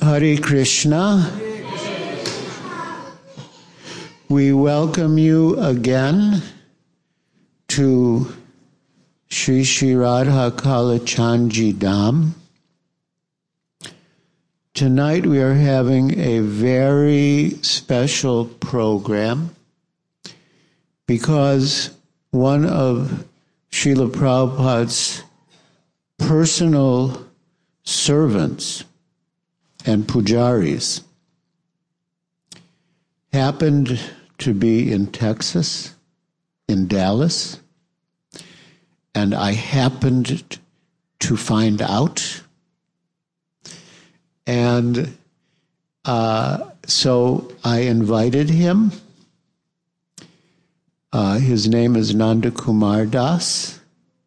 Hare Krishna. We welcome you again to Sri Sri Radha Kalachandji Dham. Tonight we are having a very special program because one of Srila Prabhupada's personal servants and pujaris happened to be in Texas, in Dallas, and I happened to find out. And so I invited him. His name is Nanda Kumar Das.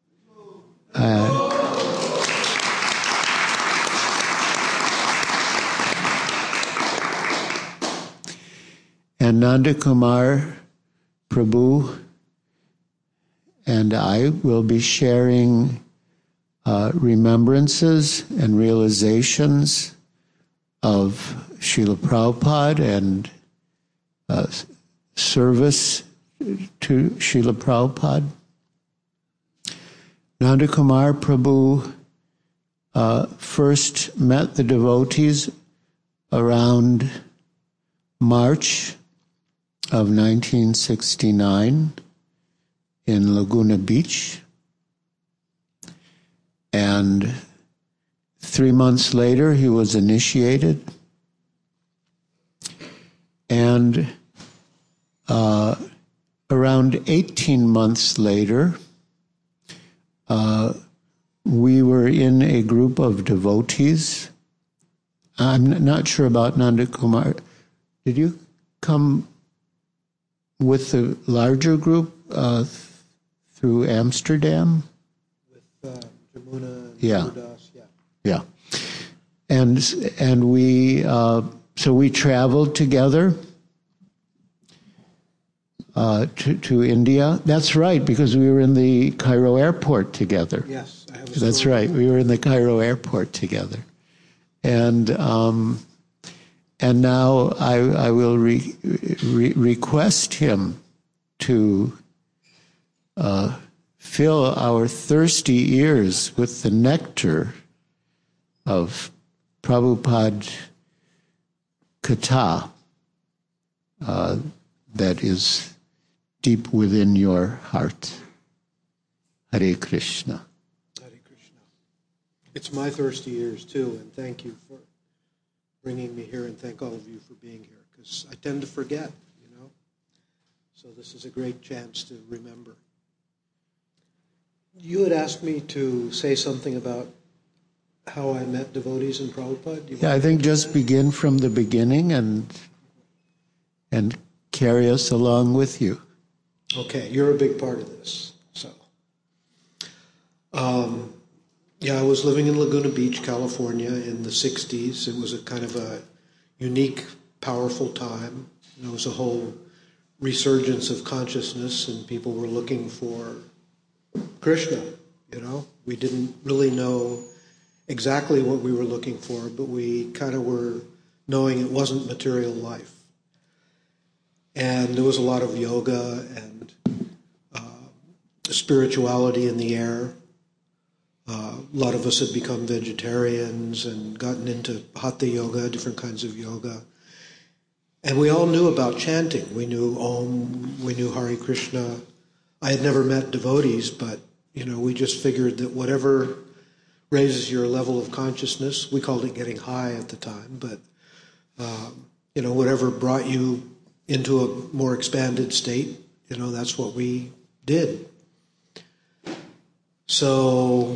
And Nanda Kumar Prabhu and I will be sharing remembrances and realizations of Srila Prabhupada and service to Srila Prabhupada. Nanda Kumar Prabhu first met the devotees around March of 1969 in Laguna Beach. And 3 months later, he was initiated. And around 18 months later, we were in a group of devotees. I'm not sure about Nanda Kumar. Did you come with the larger group through Amsterdam? With Jamuna and Yeah. Gurudas, Yeah. And we, so we traveled together to India. That's right, because we were in the Cairo airport together. Yes, I have a That's story. right. We were in the Cairo airport together. And now I will request him to fill our thirsty ears with the nectar of Prabhupada Katha that is deep within your heart. Hare Krishna. Hare Krishna. It's my thirsty ears, too, and thank you for bringing me here, and thank all of you for being here, because I tend to forget, So this is a great chance to remember. You had asked me to say something about how I met devotees in Prabhupada. Yeah, I think just begin from the beginning and carry us along with you. Okay, you're a big part of this. So, I was living in Laguna Beach, California in the 60s. It was a kind of a unique, powerful time. There was a whole resurgence of consciousness, and people were looking for Krishna, We didn't really know exactly what we were looking for, but we kind of were knowing it wasn't material life. And there was a lot of yoga and spirituality in the air. A lot of us had become vegetarians and gotten into hatha yoga, different kinds of yoga. And we all knew about chanting. We knew Om, we knew Hare Krishna. I had never met devotees, but, we just figured that whatever raises your level of consciousness, we called it getting high at the time, but, whatever brought you into a more expanded state, that's what we did. So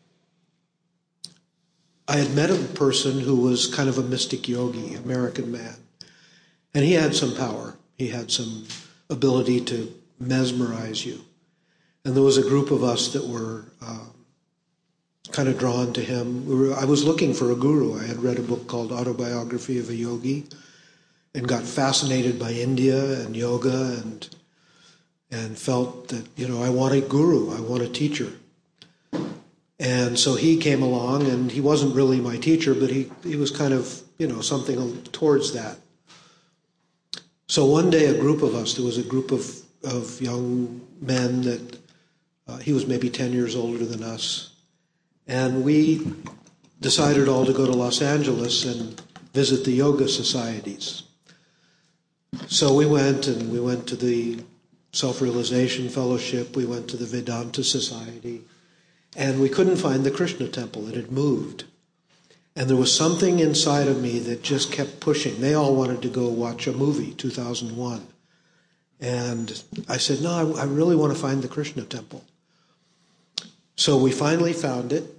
I had met a person who was kind of a mystic yogi, American man, and he had some power. He had some ability to mesmerize you. And there was a group of us that were kind of drawn to him. I was looking for a guru. I had read a book called Autobiography of a Yogi and got fascinated by India and yoga and felt that, I want a guru, I want a teacher. And so he came along, and he wasn't really my teacher, but he was kind of, something towards that. So one day there was a group of young men that he was maybe 10 years older than us. And we decided all to go to Los Angeles and visit the yoga societies. So we went to the Self-Realization Fellowship, we went to the Vedanta Society, and we couldn't find the Krishna temple. It had moved. And there was something inside of me that just kept pushing. They all wanted to go watch a movie, 2001. And I said, no, I really want to find the Krishna temple. So we finally found it.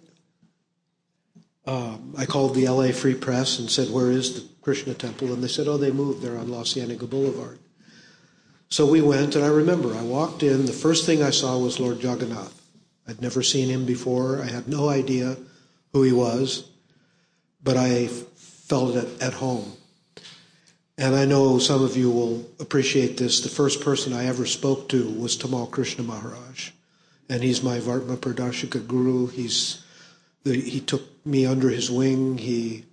I called the LA Free Press and said, where is the Krishna temple? And they said, oh, they moved. They're on La Cienega Boulevard. So we went, and I remember I walked in. The first thing I saw was Lord Jagannath. I'd never seen him before. I had no idea who he was, but I felt at home. And I know some of you will appreciate this. The first person I ever spoke to was Tamal Krishna Maharaj, and he's my Vartma Pradarshika guru. He took me under his wing. He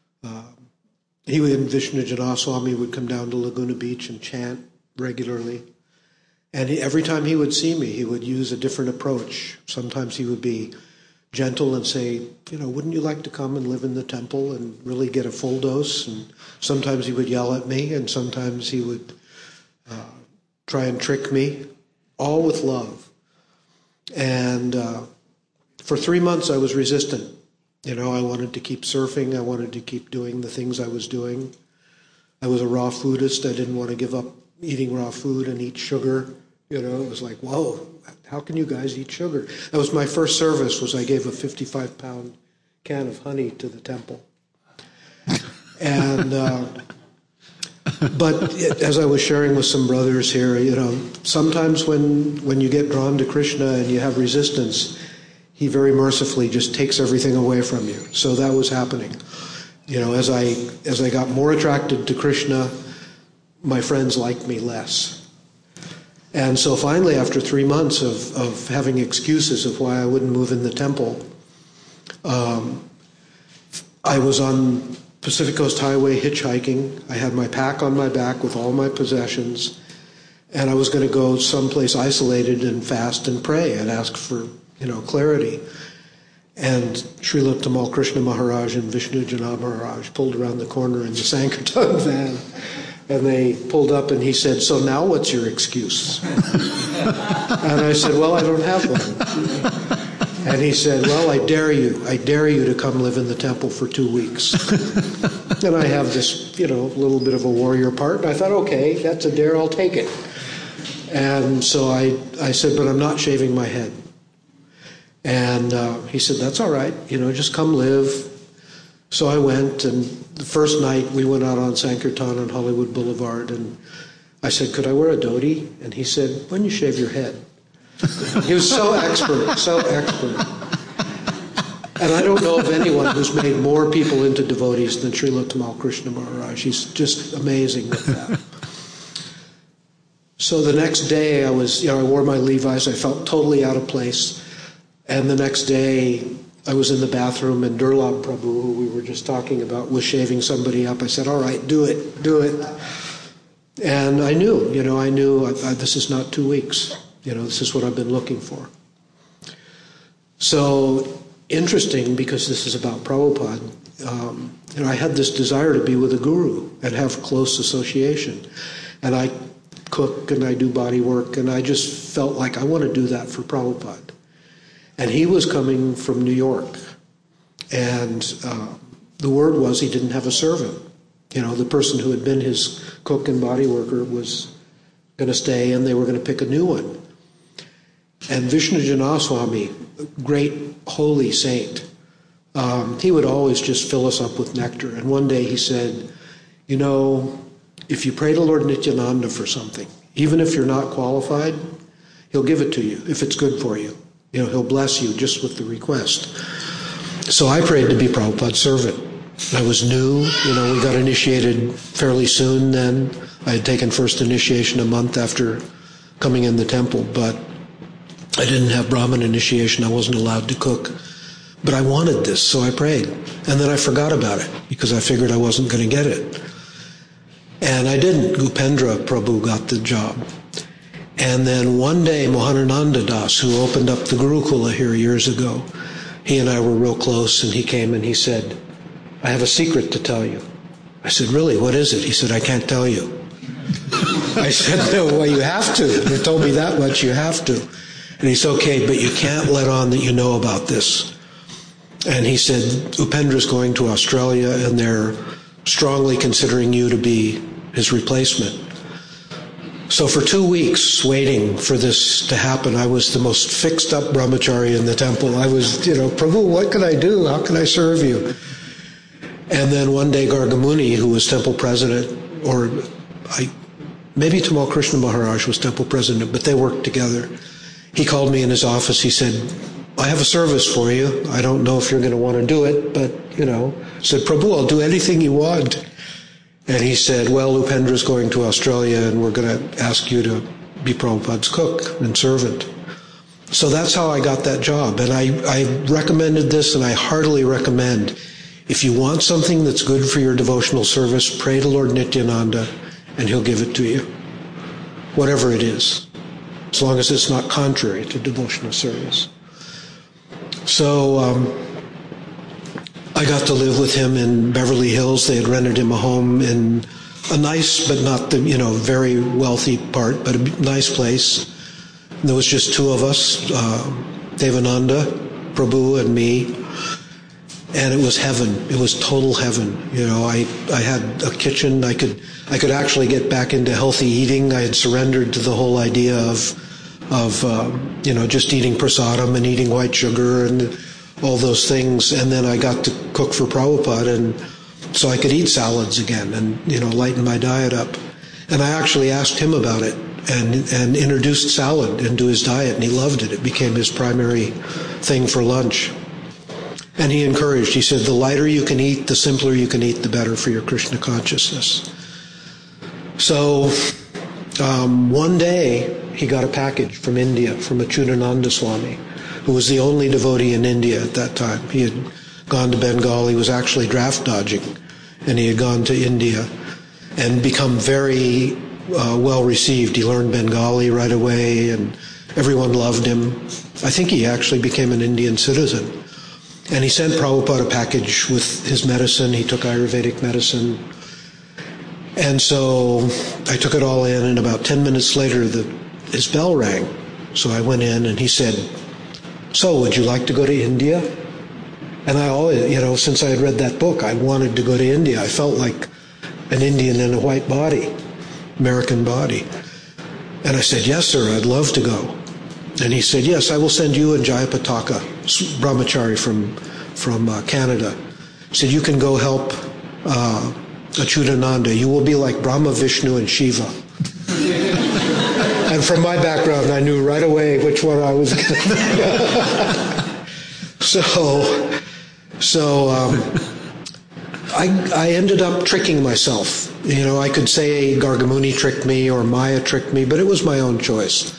and Vishnu Janaswami would come down to Laguna Beach and chant regularly. And every time he would see me, he would use a different approach. Sometimes he would be gentle and say, wouldn't you like to come and live in the temple and really get a full dose? And sometimes he would yell at me, and sometimes he would try and trick me, all with love. And for 3 months I was resistant. I wanted to keep surfing. I wanted to keep doing the things I was doing. I was a raw foodist. I didn't want to give up eating raw food and eat sugar. It was like, whoa, how can you guys eat sugar? That was my first service, was I gave a 55-pound can of honey to the temple. And but as I was sharing with some brothers here, sometimes when you get drawn to Krishna and you have resistance, he very mercifully just takes everything away from you. So that was happening. As I got more attracted to Krishna, my friends liked me less. And so finally, after 3 months of having excuses of why I wouldn't move in the temple, I was on Pacific Coast Highway hitchhiking. I had my pack on my back with all my possessions, and I was going to go someplace isolated and fast and pray and ask for, clarity. And Srila Tamal Krishna Maharaj and Vishnu Jana Maharaj pulled around the corner in the Sankirtan van. And they pulled up, and he said, so now what's your excuse? And I said, well, I don't have one. And he said, well, I dare you to come live in the temple for 2 weeks. And I have this, little bit of a warrior part. And I thought, okay, that's a dare, I'll take it. And so I said, but I'm not shaving my head. And he said, that's all right, just come live. So I went, and the first night we went out on Sankirtan on Hollywood Boulevard, and I said, could I wear a dhoti? And he said, when you shave your head. He was so expert. And I don't know of anyone who's made more people into devotees than Srila Tamal Krishna Maharaj. He's just amazing with that. So the next day I wore my Levi's. I felt totally out of place. And the next day I was in the bathroom, and Durlab Prabhu, who we were just talking about, was shaving somebody up. I said, all right, do it. And I knew this is not 2 weeks. This is what I've been looking for. So interesting, because this is about Prabhupada. I had this desire to be with a guru and have close association. And I cook and I do body work, and I just felt like I want to do that for Prabhupada. And he was coming from New York, and the word was he didn't have a servant. The person who had been his cook and body worker was going to stay, and they were going to pick a new one. And Vishnu Janaswami, great holy saint, he would always just fill us up with nectar. And one day he said, if you pray to Lord Nityananda for something, even if you're not qualified, he'll give it to you if it's good for you. He'll bless you just with the request. So I prayed to be Prabhupada's servant. I was new. We got initiated fairly soon then. I had taken first initiation a month after coming in the temple, but I didn't have Brahmin initiation. I wasn't allowed to cook. But I wanted this, so I prayed. And then I forgot about it because I figured I wasn't going to get it. And I didn't. Upendra Prabhu got the job. And then one day, Mohanananda Das, who opened up the Gurukula here years ago, he and I were real close, and he came and he said, I have a secret to tell you. I said, really, what is it? He said, I can't tell you. I said, no, well, you have to. You told me that much, you have to. And he said, okay, but you can't let on that you know about this. And he said, Upendra's going to Australia, and they're strongly considering you to be his replacement. So for 2 weeks, waiting for this to happen, I was the most fixed up brahmachari in the temple. I was, Prabhu, what can I do? How can I serve you? And then one day, Gargamuni, who was temple president, maybe Tamal Krishna Maharaj was temple president, but they worked together. He called me in his office. He said, I have a service for you. I don't know if you're going to want to do it, but, said, Prabhu, I'll do anything you want. And he said, well, Upendra's going to Australia, and we're going to ask you to be Prabhupada's cook and servant. So that's how I got that job. And I recommended this, and I heartily recommend, if you want something that's good for your devotional service, pray to Lord Nityananda, and he'll give it to you. Whatever it is, as long as it's not contrary to devotional service. So I got to live with him in Beverly Hills. They had rented him a home in a nice, but not the, very wealthy part, but a nice place. And there was just two of us, Devananda, Prabhu, and me. And it was heaven. It was total heaven. I had a kitchen. I could actually get back into healthy eating. I had surrendered to the whole idea of just eating prasadam and eating white sugar and all those things. And then I got to cook for Prabhupada, and so I could eat salads again and, lighten my diet up. And I actually asked him about it and introduced salad into his diet, and he loved it. It became his primary thing for lunch. And he encouraged, he said, the lighter you can eat, the simpler you can eat, the better for your Krishna consciousness. So one day he got a package from India, from Achyutananda Swami, who was the only devotee in India at that time. He had gone to Bengal. He was actually draft dodging, and he had gone to India and become very well received. He learned Bengali right away, and everyone loved him. I think he actually became an Indian citizen. And he sent Prabhupada a package with his medicine. He took Ayurvedic medicine. And so I took it all in, and about 10 minutes later, his bell rang. So I went in, and he said, so would you like to go to India? And I always, since I had read that book, I wanted to go to India. I felt like an Indian in a white body, American body. And I said, yes, sir, I'd love to go. And he said, yes, I will send you and Jayapataka, brahmachari from Canada. He said, you can go help Achyutananda. You will be like Brahma, Vishnu, and Shiva. And from my background, I knew right away which one I was going to be. So I ended up tricking myself. I could say Gargamuni tricked me or Maya tricked me, but it was my own choice.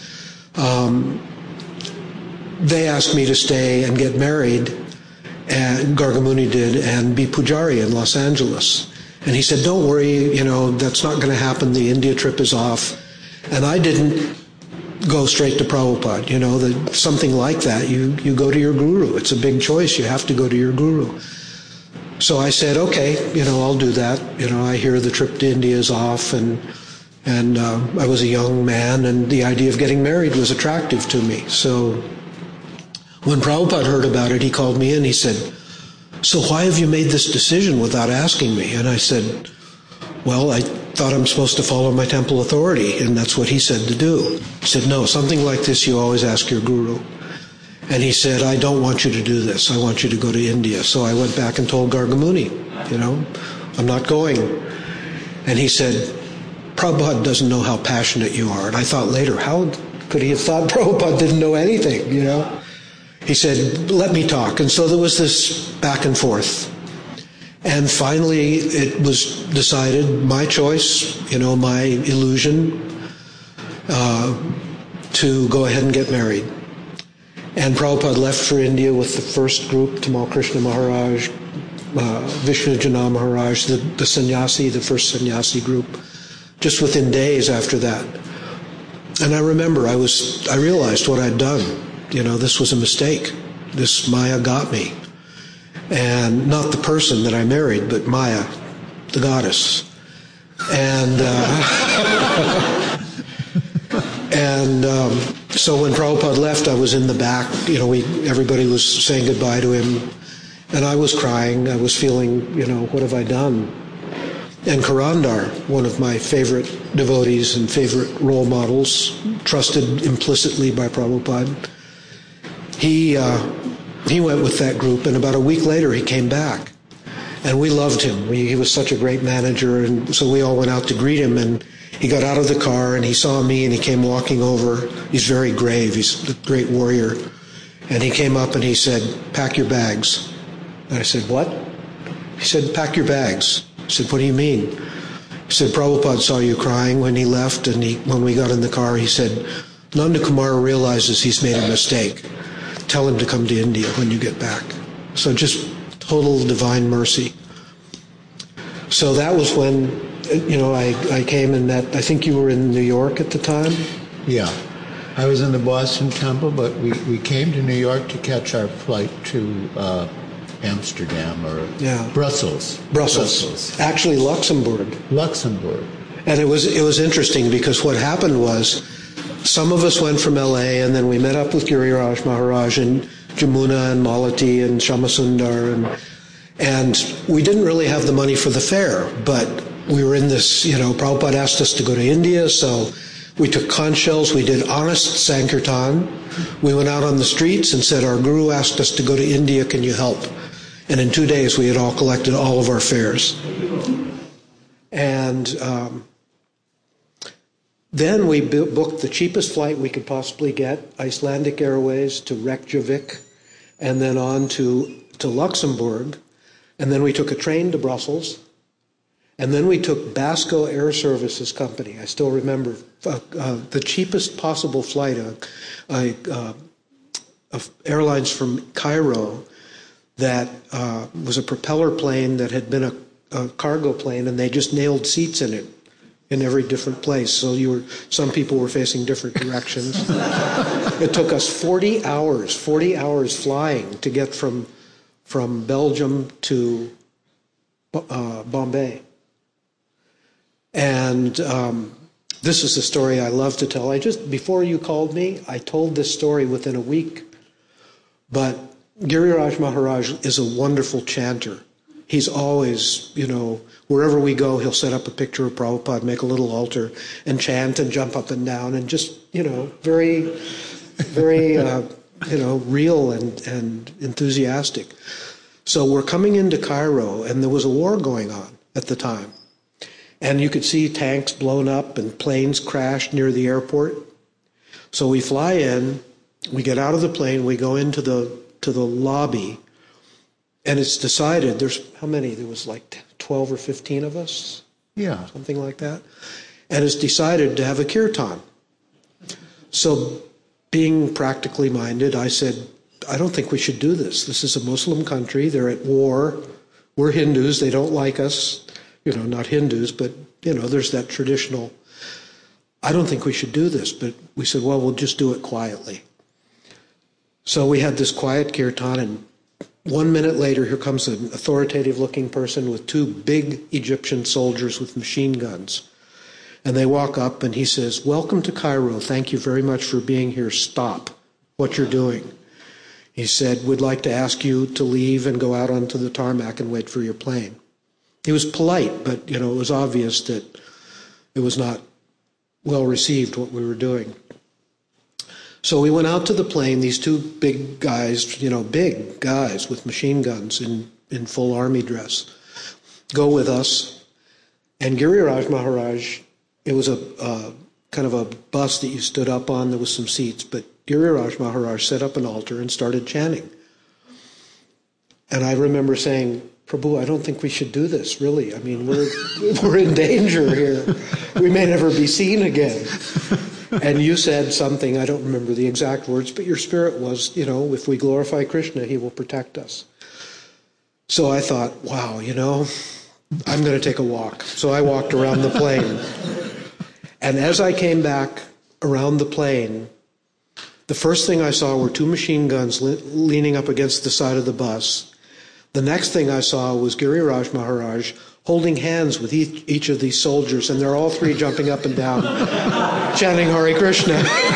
They asked me to stay and get married, and Gargamuni did, and be pujari in Los Angeles. And he said, don't worry, that's not going to happen. The India trip is off. And I didn't go straight to Prabhupada. Something like that, you go to your guru. It's a big choice. You have to go to your guru. So I said, okay, I'll do that. I hear the trip to India is off, and I was a young man, and the idea of getting married was attractive to me. So when Prabhupada heard about it, he called me in. He said, so why have you made this decision without asking me? And I said, well, I thought I'm supposed to follow my temple authority, and that's what he said to do. He said, no, something like this you always ask your guru. And he said, I don't want you to do this. I want you to go to India. So I went back and told Gargamuni, I'm not going. And he said, Prabhupada doesn't know how passionate you are. And I thought later, how could he have thought Prabhupada didn't know anything, He said, let me talk. And so there was this back and forth. And finally, it was decided, my choice, my illusion, to go ahead and get married. And Prabhupada left for India with the first group, Tamal Krishna Maharaj, Vishnu Jana Maharaj, the sannyasi, the first sannyasi group, just within days after that. And I remember I realized what I'd done. This was a mistake. This Maya got me. And not the person that I married, but Maya, the goddess. And so when Prabhupada left, I was in the back. Everybody was saying goodbye to him. And I was crying. I was feeling, what have I done? And Karandar, one of my favorite devotees and favorite role models, trusted implicitly by Prabhupada, he went with that group, and about a week later he came back. And we loved him. He was such a great manager, and so we all went out to greet him, and he got out of the car, and he saw me, and he came walking over. He's very grave. He's a great warrior. And he came up and he said, "Pack your bags." And I said, "What?" He said, "Pack your bags." I said, "What do you mean?" He said, "Prabhupada saw you crying when he left, and when we got in the car, he said, Nanda Kumar realizes he's made a mistake. Tell him to come to India when you get back." So just total divine mercy. So that was when, I came and met, I think you were in New York at the time? Yeah. I was in the Boston Temple, but we came to New York to catch our flight to Amsterdam or Brussels. Actually, Luxembourg. And it was interesting because what happened was some of us went from LA and then we met up with Giriraj Maharaj and Jamuna and Malati and Shamasundar and we didn't really have the money for the fare, but we were in this, Prabhupada asked us to go to India, so we took conch shells, we did honest Sankirtan. We went out on the streets and said, "Our guru asked us to go to India, can you help?" And in 2 days, we had all collected all of our fares. And then we booked the cheapest flight we could possibly get, Icelandic Airways to Reykjavik, and then on to Luxembourg. And then we took a train to Brussels. And then we took Basco Air Services Company. I still remember the cheapest possible flight, airlines from Cairo that was a propeller plane that had been a cargo plane, and they just nailed seats in it in every different place. So some people were facing different directions. It took us 40 hours flying to get from Belgium to Bombay. And this is a story I love to tell. Before you called me, I told this story within a week. But Giriraj Maharaj is a wonderful chanter. He's always, wherever we go, he'll set up a picture of Prabhupada, make a little altar, and chant and jump up and down, and just, very, very, real and enthusiastic. So we're coming into Cairo, and there was a war going on at the time. And you could see tanks blown up and planes crashed near the airport. So we fly in, we get out of the plane, we go into the lobby, and it's decided, there's how many? There was like 12 or 15 of us? Yeah. Something like that. And it's decided to have a kirtan. So being practically minded, I said, I don't think we should do this. This is a Muslim country. They're at war. We're Hindus. They don't like us. Not Hindus, but, there's that traditional, I don't think we should do this. But we said, well, we'll just do it quietly. So we had this quiet kirtan, and 1 minute later, here comes an authoritative-looking person with 2 big Egyptian soldiers with machine guns. And they walk up, and he says, "Welcome to Cairo. Thank you very much for being here. Stop what you're doing." He said, "We'd like to ask you to leave and go out onto the tarmac and wait for your plane." He was polite, but, it was obvious that it was not well received what we were doing. So we went out to the plane, these 2 big guys, big guys with machine guns in full army dress, go with us. And Giriraj Maharaj, it was a kind of a bus that you stood up on, there was some seats, but Giriraj Maharaj set up an altar and started chanting. And I remember saying, "Prabhu, I don't think we should do this, really. I mean, we're in danger here. We may never be seen again." And you said something, I don't remember the exact words, but your spirit was, if we glorify Krishna, he will protect us. So I thought, wow, I'm going to take a walk. So I walked around the plane. And as I came back around the plane, the first thing I saw were two machine guns leaning up against the side of the bus. The next thing I saw was Giriraj Maharaj holding hands with each of these soldiers, and they're all three jumping up and down, chanting Hare Krishna.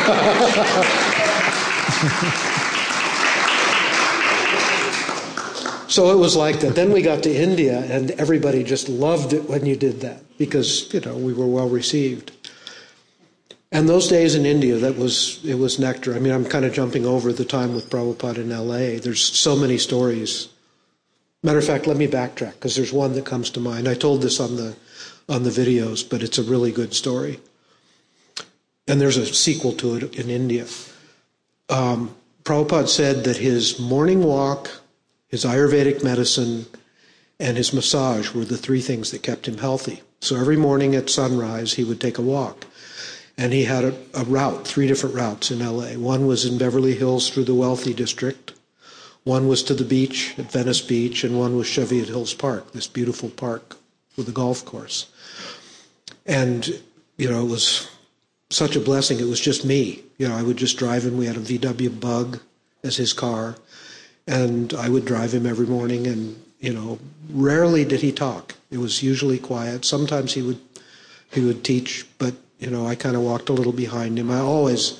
So it was like that. Then we got to India, and everybody just loved it when you did that because, we were well received. And those days in India, it was nectar. I mean, I'm kind of jumping over the time with Prabhupada in L.A. There's so many stories. Matter of fact, let me backtrack because there's one that comes to mind. I told this on the videos, but it's a really good story. And there's a sequel to it in India. Prabhupada said that his morning walk, his Ayurvedic medicine, and his massage were the three things that kept him healthy. So every morning at sunrise, he would take a walk. And he had a route, 3 different routes in L.A. One was in Beverly Hills through the wealthy district. One was to the beach at Venice Beach, and one was Cheviot Hills Park, this beautiful park with a golf course. And, it was such a blessing. It was just me. I would just drive him. We had a VW Bug as his car. And I would drive him every morning, and, rarely did he talk. It was usually quiet. Sometimes he would teach, but, I kind of walked a little behind him. I always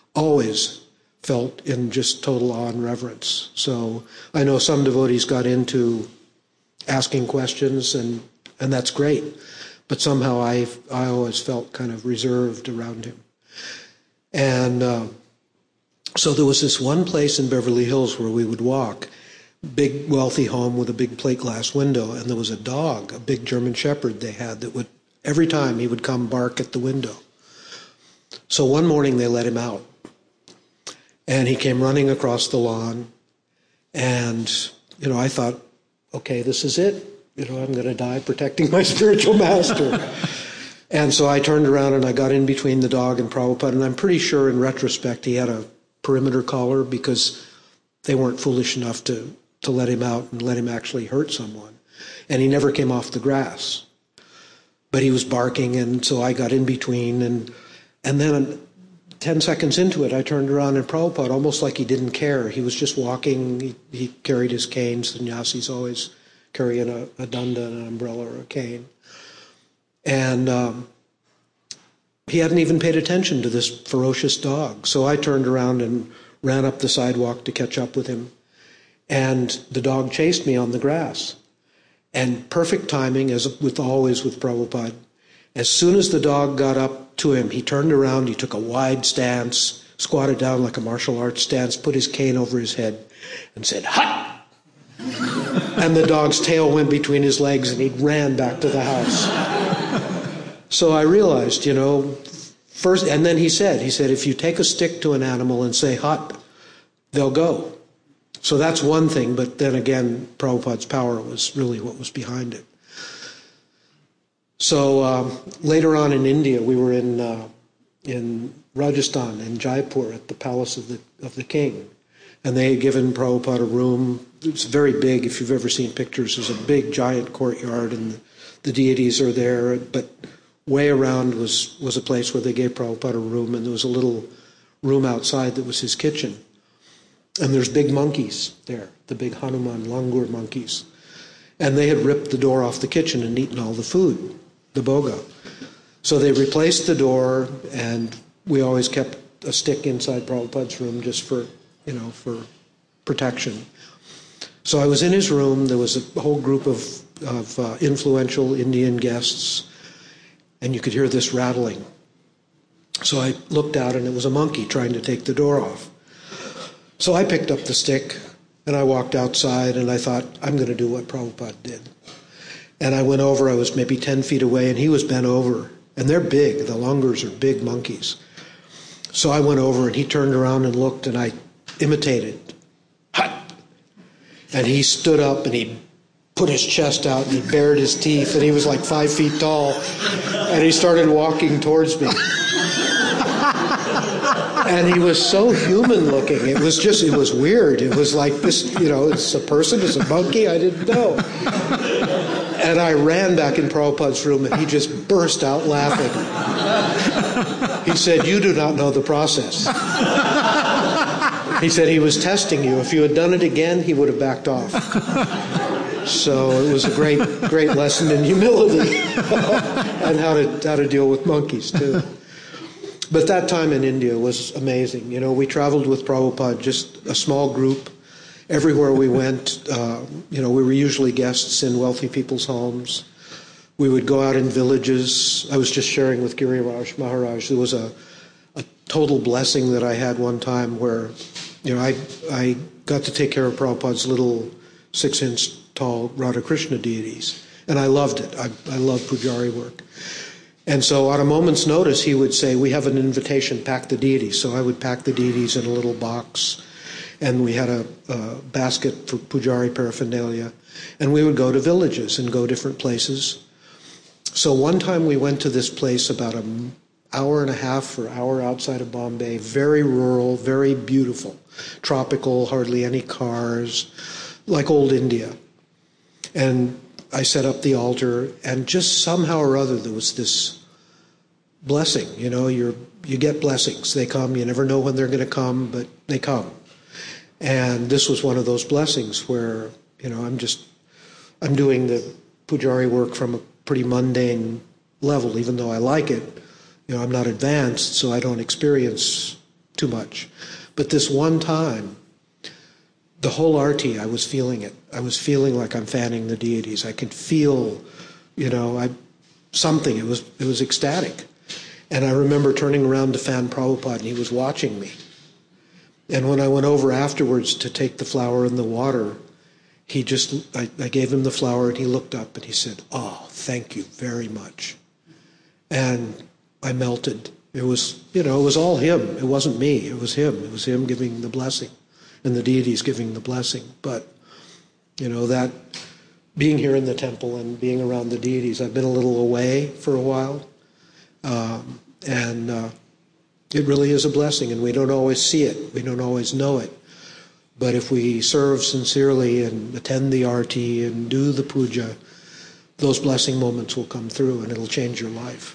felt in just total awe and reverence. So I know some devotees got into asking questions, and that's great. But somehow I always felt kind of reserved around him. And so there was this one place in Beverly Hills where we would walk, big wealthy home with a big plate glass window, and there was a dog, a big German Shepherd they had that would, every time he would come bark at the window. So one morning they let him out. And he came running across the lawn, and, I thought, okay, this is it. I'm going to die protecting my spiritual master. And so I turned around and I got in between the dog and Prabhupada, and I'm pretty sure in retrospect he had a perimeter collar because they weren't foolish enough to let him out and let him actually hurt someone. And he never came off the grass. But he was barking, and so I got in between, and then 10 seconds into it, I turned around, and Prabhupada, almost like he didn't care. He was just walking. He carried his cane. Sannyasis always carry a danda, an umbrella, or a cane. And he hadn't even paid attention to this ferocious dog. So I turned around and ran up the sidewalk to catch up with him. And the dog chased me on the grass. And perfect timing, as always with Prabhupada, as soon as the dog got up to him, he turned around, he took a wide stance, squatted down like a martial arts stance, put his cane over his head, and said, "Hut!" And the dog's tail went between his legs, and he ran back to the house. So I realized, first, and then he said, if you take a stick to an animal and say, "Hut," they'll go. So that's one thing, but then again, Prabhupada's power was really what was behind it. So later on in India, we were in Rajasthan, in Jaipur, at the palace of the king. And they had given Prabhupada a room. It's very big. If you've ever seen pictures, there's a big, giant courtyard, and the deities are there. But way around was a place where they gave Prabhupada a room, and there was a little room outside that was his kitchen. And there's big monkeys there, the big Hanuman langur monkeys. And they had ripped the door off the kitchen and eaten all the food, the boga. So they replaced the door, and we always kept a stick inside Prabhupada's room just for protection. So I was in his room. There was a whole group of influential Indian guests, and you could hear this rattling. So I looked out, and it was a monkey trying to take the door off. So I picked up the stick, and I walked outside, and I thought, I'm going to do what Prabhupada did. And I went over. I was maybe 10 feet away, and he was bent over. And they're big. The langurs are big monkeys. So I went over, and he turned around and looked, and I imitated. Hut! And he stood up, and he put his chest out, and he bared his teeth, and he was like 5 feet tall. And he started walking towards me. And he was so human looking. It was weird. It was like this, it's a person, it's a monkey, I didn't know. And I ran back in Prabhupada's room, and he just burst out laughing. He said, "You do not know the process." He said he was testing you. If you had done it again, he would have backed off. So it was a great lesson in humility and how to deal with monkeys, too. But that time in India was amazing. We traveled with Prabhupada, just a small group. Everywhere we went, we were usually guests in wealthy people's homes. We would go out in villages. I was just sharing with Giriraj Maharaj. There was a total blessing that I had one time where, I got to take care of Prabhupada's little 6-inch tall Radha Krishna deities. And I loved it. I loved Pujari work. And so on a moment's notice, he would say, "We have an invitation, pack the deities." So I would pack the deities in a little box. And we had a basket for Pujari paraphernalia. And we would go to villages and go different places. So one time we went to this place about an hour and a half or hour outside of Bombay, very rural, very beautiful, tropical, hardly any cars, like old India. And I set up the altar, and just somehow or other there was this blessing. You get blessings. They come. You never know when they're going to come, but they come. And this was one of those blessings where, I'm doing the Pujari work from a pretty mundane level, even though I like it. I'm not advanced, so I don't experience too much. But this one time, the whole arti, I was feeling it. I was feeling like I'm fanning the deities. I could feel, something. It was ecstatic. And I remember turning around to fan Prabhupada, and he was watching me. And when I went over afterwards to take the flower in the water, I gave him the flower, and he looked up and he said, "Oh, thank you very much." And I melted. It was all him. It wasn't me. It was him. It was him giving the blessing and the deities giving the blessing. But, that being here in the temple and being around the deities, I've been a little away for a while. It really is a blessing, and we don't always see it. We don't always know it. But if we serve sincerely and attend the arti and do the puja, those blessing moments will come through, and it'll change your life.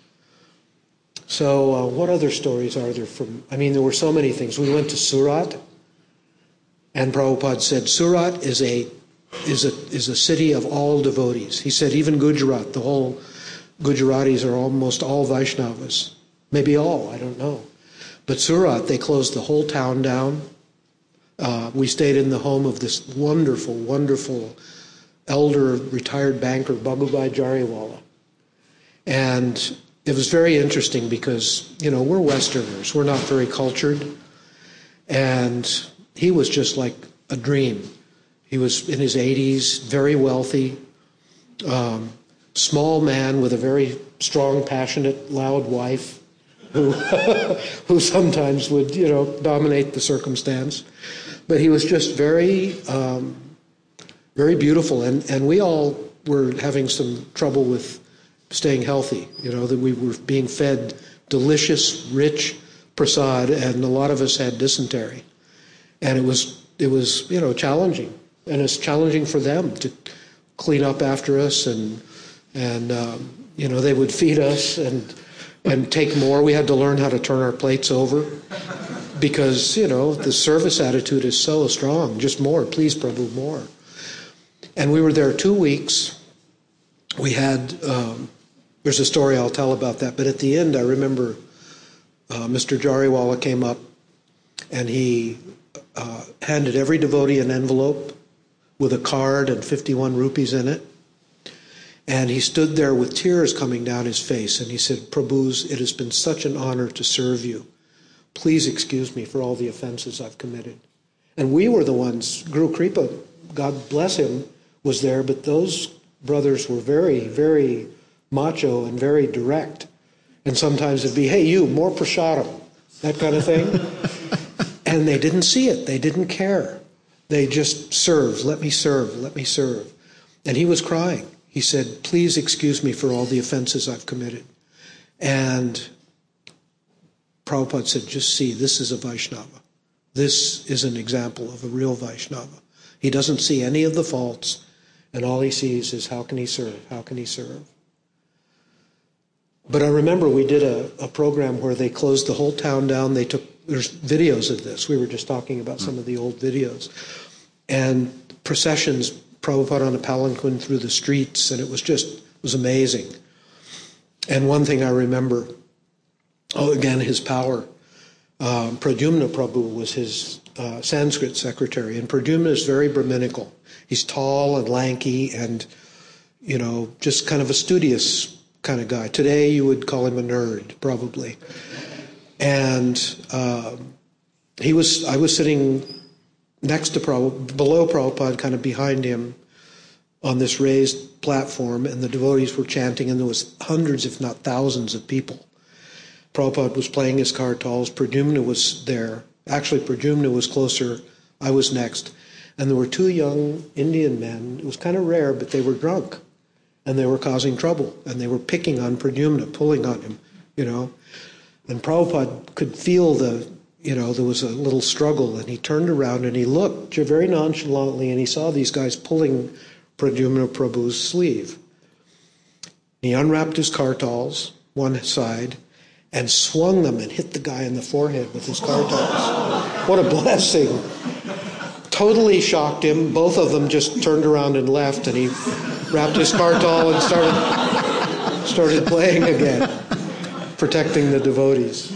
So what other stories are there there were so many things. We went to Surat, and Prabhupada said, Surat is a city of all devotees. He said even Gujarat, the whole Gujaratis are almost all Vaishnavas. Maybe all, I don't know. But Surat, they closed the whole town down. We stayed in the home of this wonderful, wonderful elder retired banker, Bhagubai Jariwala. And it was very interesting because, we're Westerners. We're not very cultured. And he was just like a dream. He was in his 80s, very wealthy, small man with a very strong, passionate, loud wife who sometimes would, dominate the circumstance. But he was just very, very beautiful. And we all were having some trouble with staying healthy, that we were being fed delicious, rich prasad, and a lot of us had dysentery. And it was challenging. And it's challenging for them to clean up after us, and they would feed us and take more. We had to learn how to turn our plates over because, the service attitude is so strong. Just more, please, Prabhu, more. And we were there 2 weeks. We had, there's a story I'll tell about that, but at the end I remember Mr. Jariwala came up and he handed every devotee an envelope with a card and 51 rupees in it. And he stood there with tears coming down his face, and he said, Prabhus, it has been such an honor to serve you. Please excuse me for all the offenses I've committed. And we were the ones, Guru Kripa, God bless him, was there, but those brothers were very, very macho and very direct. And sometimes it'd be, hey, you, more prasadam, that kind of thing. And they didn't see it. They didn't care. They just served. Let me serve. Let me serve. And he was crying. He said, please excuse me for all the offenses I've committed. And Prabhupada said, just see, this is a Vaishnava. This is an example of a real Vaishnava. He doesn't see any of the faults, and all he sees is how can he serve, how can he serve. But I remember we did a program where they closed the whole town down. There's videos of this. We were just talking about some of the old videos. And processions, Prabhupada on a palanquin through the streets, and it was amazing. And one thing I remember, again, his power. Pradyumna Prabhu was his Sanskrit secretary, and Pradyumna is very Brahminical. He's tall and lanky and, just kind of a studious kind of guy. Today you would call him a nerd, probably. And I was sitting next to Prabhupada, below Prabhupada, kind of behind him on this raised platform, and the devotees were chanting, and there was hundreds, if not thousands, of people. Prabhupada was playing his kartals. Pradyumna was there. Actually, Pradyumna was closer. I was next. And there were two young Indian men. It was kind of rare, but they were drunk. And they were causing trouble. And they were picking on Pradyumna, pulling on him, And Prabhupada could feel there was a little struggle. And he turned around and he looked very nonchalantly, and he saw these guys pulling Pradyumna Prabhu's sleeve. He unwrapped his kartals, one side, and swung them and hit the guy in the forehead with his kartals. What a blessing. Totally shocked him. Both of them just turned around and left, and he wrapped his kartal and started playing again, protecting the devotees.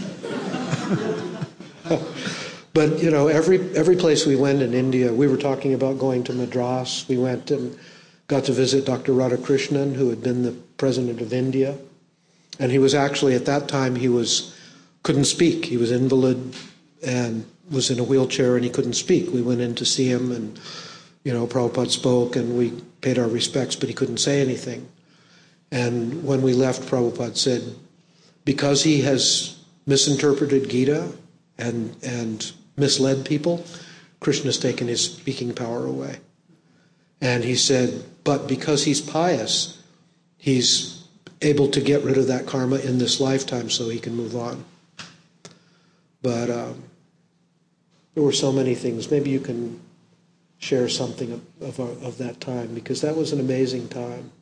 But, every place we went in India, we were talking about going to Madras. We went and got to visit Dr. Radhakrishnan, who had been the president of India. And he was actually, at that time, couldn't speak. He was invalid and was in a wheelchair, and he couldn't speak. We went in to see him, and, Prabhupada spoke, and we paid our respects, but he couldn't say anything. And when we left, Prabhupada said, because he has misinterpreted Gita and misled people, Krishna's taken his speaking power away. And he said, but because he's pious, he's able to get rid of that karma in this lifetime so he can move on. But there were so many things. Maybe you can share something of that time, because that was an amazing time.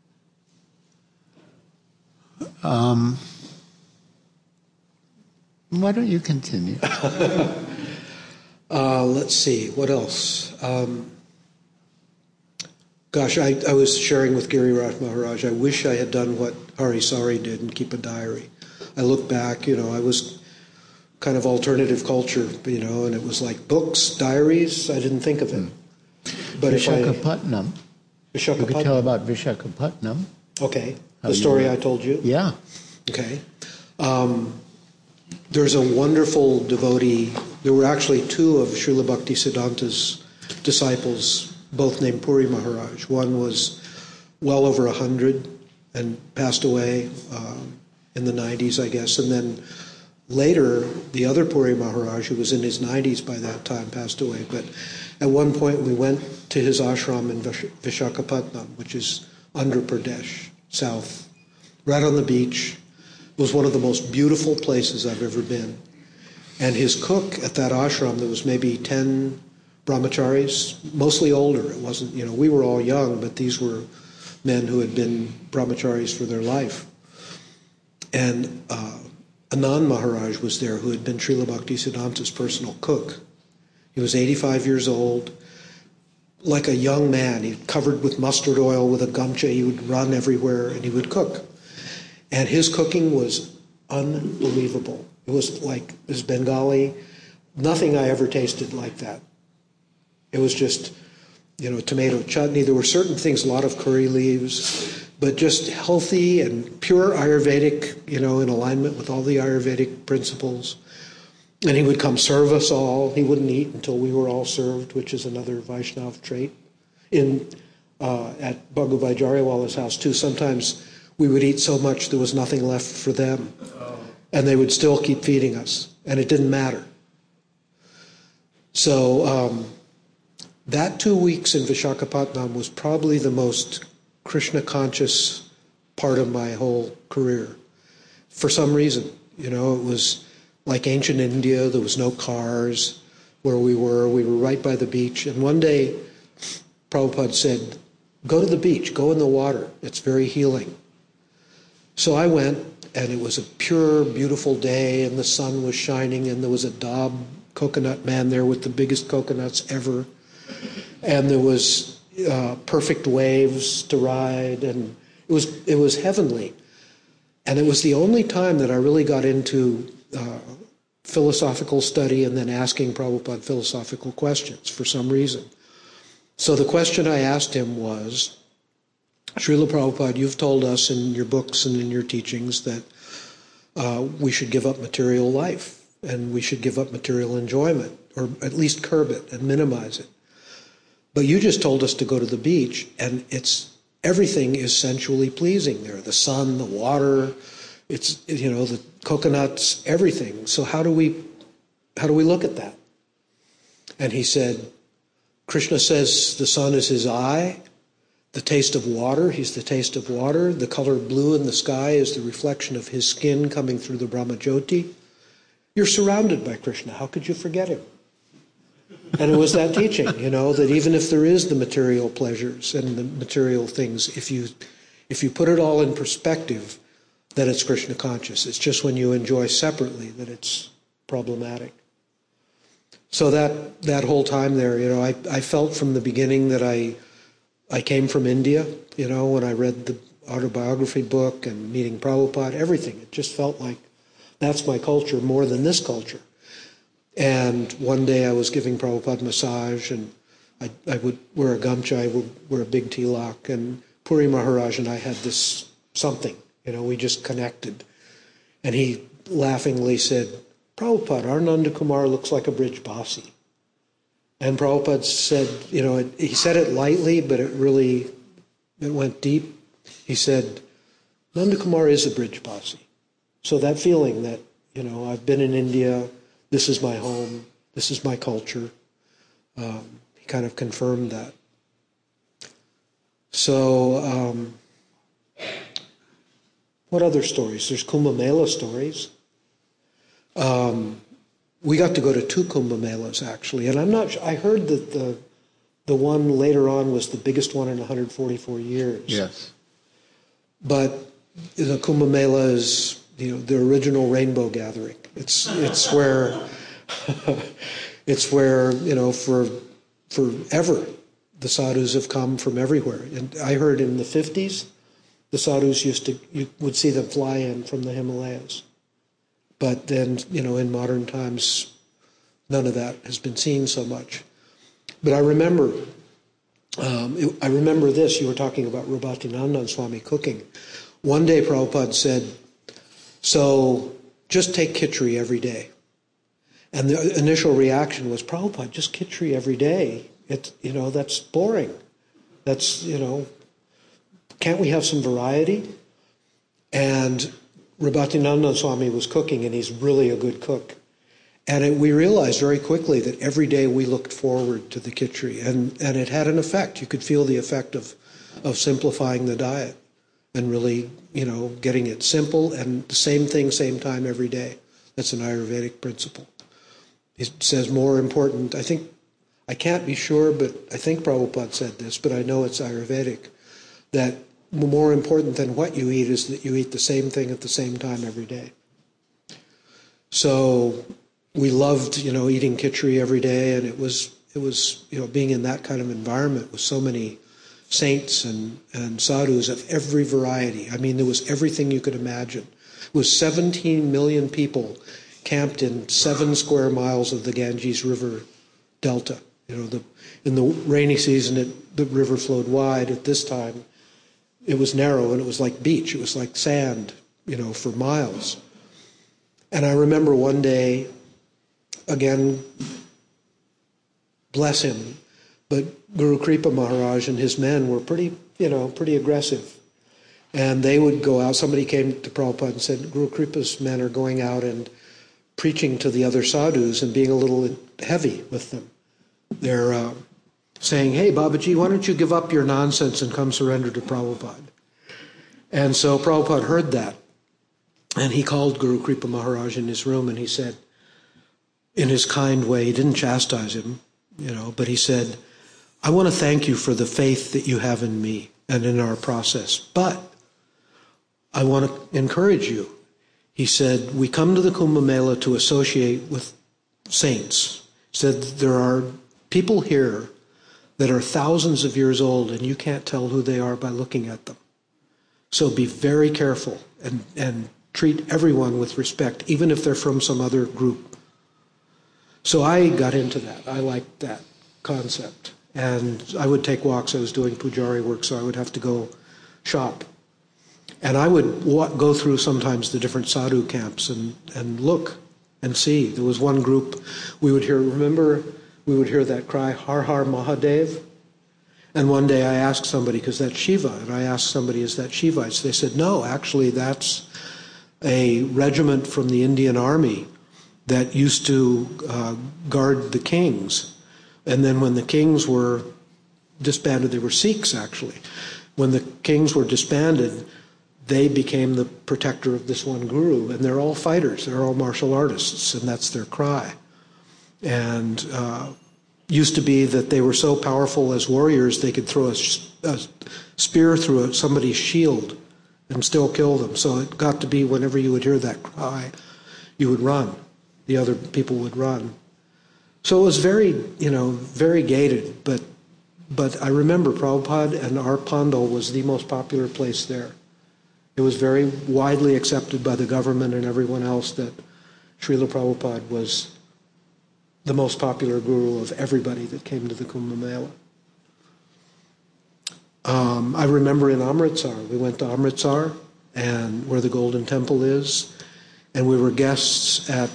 Why don't you continue? Let's see, what else? Gosh, I was sharing with Giriraj Maharaj, I wish I had done what Hari Sari did and keep a diary. I look back, I was kind of alternative culture, and it was like books, diaries, I didn't think of it. But Vishakhapatnam. You could tell about Vishakhapatnam. Okay, the story I told you? Yeah. Okay. There's a wonderful devotee. There were actually two of Srila Bhaktisiddhanta's disciples, both named Puri Maharaj. One was well over 100 and passed away in the 90s, I guess. And then later, the other Puri Maharaj, who was in his 90s by that time, passed away. But at one point, we went to his ashram in Vishakhapatnam, which is Andhra Pradesh, south, right on the beach. It was one of the most beautiful places I've ever been. And his cook at that ashram, there was maybe 10 brahmacharis, mostly older. It wasn't, we were all young, but these were men who had been brahmacharis for their life. And Anand Maharaj was there, who had been Srila Bhaktisiddhanta's personal cook. He was 85 years old, like a young man. He covered with mustard oil with a gamcha. He would run everywhere, and he would cook. And his cooking was unbelievable. It was like this Bengali, nothing I ever tasted like that. It was just, tomato chutney. There were certain things, a lot of curry leaves, but just healthy and pure Ayurvedic, in alignment with all the Ayurvedic principles. And he would come serve us all. He wouldn't eat until we were all served, which is another Vaishnav trait. At Bhagavad Jariwala's house, too, sometimes we would eat so much there was nothing left for them. And they would still keep feeding us, and it didn't matter. So that 2 weeks in Vishakhapatnam was probably the most Krishna-conscious part of my whole career. For some reason, it was like ancient India. There was no cars where we were. We were right by the beach. And one day, Prabhupada said, go to the beach, go in the water. It's very healing. So I went, and it was a pure, beautiful day, and the sun was shining, and there was a Dab coconut man there with the biggest coconuts ever. And there was perfect waves to ride, and it was heavenly. And it was the only time that I really got into philosophical study and then asking Prabhupada philosophical questions for some reason. So the question I asked him was, Srila Prabhupada, you've told us in your books and in your teachings that we should give up material life and we should give up material enjoyment, or at least curb it and minimize it. But you just told us to go to the beach, and everything is sensually pleasing there. The sun, the water, the coconuts, everything. So how do we look at that? And he said, Krishna says the sun is his eye, the taste of water, he's the taste of water, the color blue in the sky is the reflection of his skin coming through the Brahmajyoti. You're surrounded by Krishna. How could you forget him? And it was that teaching, that even if there is the material pleasures and the material things, if you put it all in perspective, then it's Krishna conscious. It's just when you enjoy separately that it's problematic. So that whole time there, I felt from the beginning that I came from India, when I read the autobiography book and meeting Prabhupada, everything. It just felt like that's my culture more than this culture. And one day I was giving Prabhupada massage, and I would wear a gamcha, I would wear a big tilak, and Puri Maharaj and I had this something, we just connected. And he laughingly said, Prabhupada, our Nanda Kumar looks like a Brij Basi. And Prabhupada said, he said it lightly, but it went deep. He said, Nanda Kumar is a Brij Basi. So that feeling that, I've been in India, this is my home, this is my culture, he kind of confirmed that. So, what other stories? There's Kumbh Mela stories. We got to go to 2 Kumbh Melas, actually, and I'm not sure, I heard that the one later on was the biggest one in 144 years. Yes. But the Kumbh Mela is, the original rainbow gathering. It's where for forever the sadhus have come from everywhere. And I heard in the 50s, the sadhus you would see them fly in from the Himalayas. But then, in modern times, none of that has been seen so much. But I remember this. You were talking about Rupa-Bhakti-Nandan Swami cooking. One day Prabhupada said, so just take khichdi every day. And the initial reaction was, Prabhupada, just khichdi every day. That's boring. That's, can't we have some variety? And Rupa-Bhakti-Nandan Swami was cooking, and he's really a good cook. And we realized very quickly that every day we looked forward to the khichdi, and it had an effect. You could feel the effect of simplifying the diet and really, getting it simple and the same thing, same time every day. That's an Ayurvedic principle. It says more important, I can't be sure, but I think Prabhupada said this, but I know it's Ayurvedic, that more important than what you eat is that you eat the same thing at the same time every day. So we loved, eating khichdi every day, and it was being in that kind of environment with so many saints and sadhus of every variety. I mean, there was everything you could imagine. It was 17 million people camped in 7 square miles of the Ganges River Delta. In the rainy season, the river flowed wide. At this time, it was narrow, and it was like beach. It was like sand, for miles. And I remember one day, again, bless him, but Guru Kripa Maharaj and his men were pretty aggressive. And they would go out. Somebody came to Prabhupada and said, Guru Kripa's men are going out and preaching to the other sadhus and being a little heavy with them. They're saying, hey, Babaji, why don't you give up your nonsense and come surrender to Prabhupada? And so Prabhupada heard that. And he called Guru Kripa Maharaj in his room, and he said, in his kind way, he didn't chastise him, but he said, I want to thank you for the faith that you have in me and in our process, but I want to encourage you. He said, we come to the Kumbh Mela to associate with saints. He said, there are people here that are thousands of years old, and you can't tell who they are by looking at them. So be very careful and treat everyone with respect, even if they're from some other group. So I got into that. I liked that concept. And I would take walks. I was doing pujari work, so I would have to go shop. And I would go through sometimes the different sadhu camps and look and see. There was one group we would hear that cry, Har Har Mahadev. And one day I asked somebody, because that's Shiva, and I asked somebody, is that Shivites? They said, no, actually that's a regiment from the Indian Army that used to guard the kings. And then when the kings were disbanded, they were Sikhs actually. When the kings were disbanded, they became the protector of this one guru. And they're all fighters, they're all martial artists, and that's their cry. And used to be that they were so powerful as warriors, they could throw a spear through somebody's shield and still kill them. So it got to be whenever you would hear that cry, you would run. The other people would run. So it was very, very gated. But I remember Prabhupada and our Pandal was the most popular place there. It was very widely accepted by the government and everyone else that Srila Prabhupada was the most popular guru of everybody that came to the Kumbh Mela. I remember in Amritsar, we went to Amritsar, and where the Golden Temple is, and we were guests at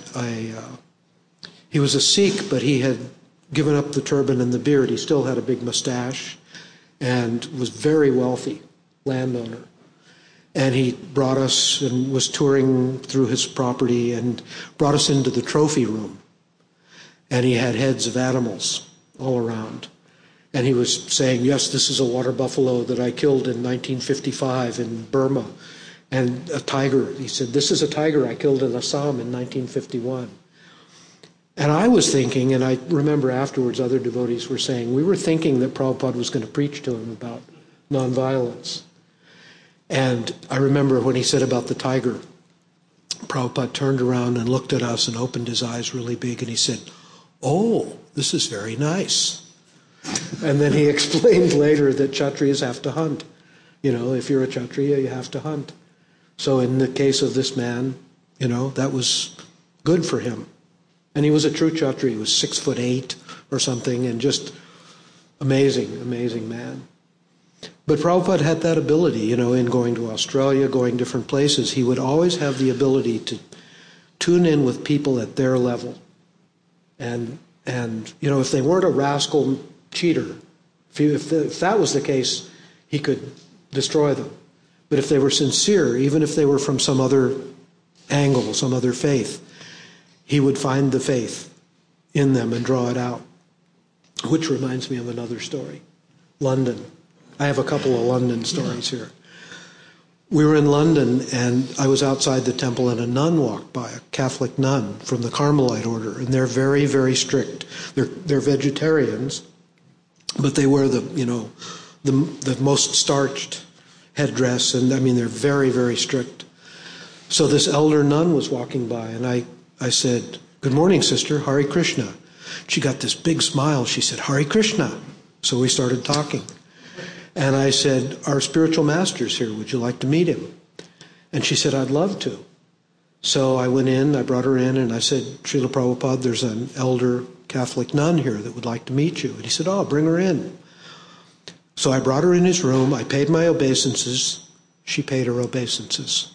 he was a Sikh, but he had given up the turban and the beard. He still had a big mustache and was very wealthy landowner. And he brought us and was touring through his property and brought us into the trophy room. And he had heads of animals all around. And he was saying, yes, this is a water buffalo that I killed in 1955 in Burma. And a tiger. He said, this is a tiger I killed in Assam in 1951. And I was thinking, and I remember afterwards other devotees were saying, we were thinking that Prabhupada was going to preach to him about nonviolence. And I remember when he said about the tiger, Prabhupada turned around and looked at us and opened his eyes really big, and he said, oh, this is very nice. And then he explained later that Kshatriyas have to hunt. If you're a Kshatriya, you have to hunt. So in the case of this man, that was good for him. And he was a true Kshatriya. He was 6'8" or something, and just amazing, amazing man. But Prabhupada had that ability, in going to Australia, going different places. He would always have the ability to tune in with people at their level. And if they weren't a rascal cheater, if that was the case, he could destroy them. But if they were sincere, even if they were from some other angle, some other faith, he would find the faith in them and draw it out. Which reminds me of another story. London. I have a couple of London stories here. We were in London, and I was outside the temple, and a nun walked by, a Catholic nun from the Carmelite order, and they're very, very strict. They're vegetarians, but they wear the most starched headdress, and they're very, very strict. So this elder nun was walking by, and I said, good morning, sister, Hare Krishna. She got this big smile. She said, Hare Krishna. So we started talking. And I said, our spiritual master's here. Would you like to meet him? And she said, I'd love to. So I went in, I brought her in, and I said, Srila Prabhupada, there's an elder Catholic nun here that would like to meet you. And he said, oh, bring her in. So I brought her in his room. I paid my obeisances. She paid her obeisances.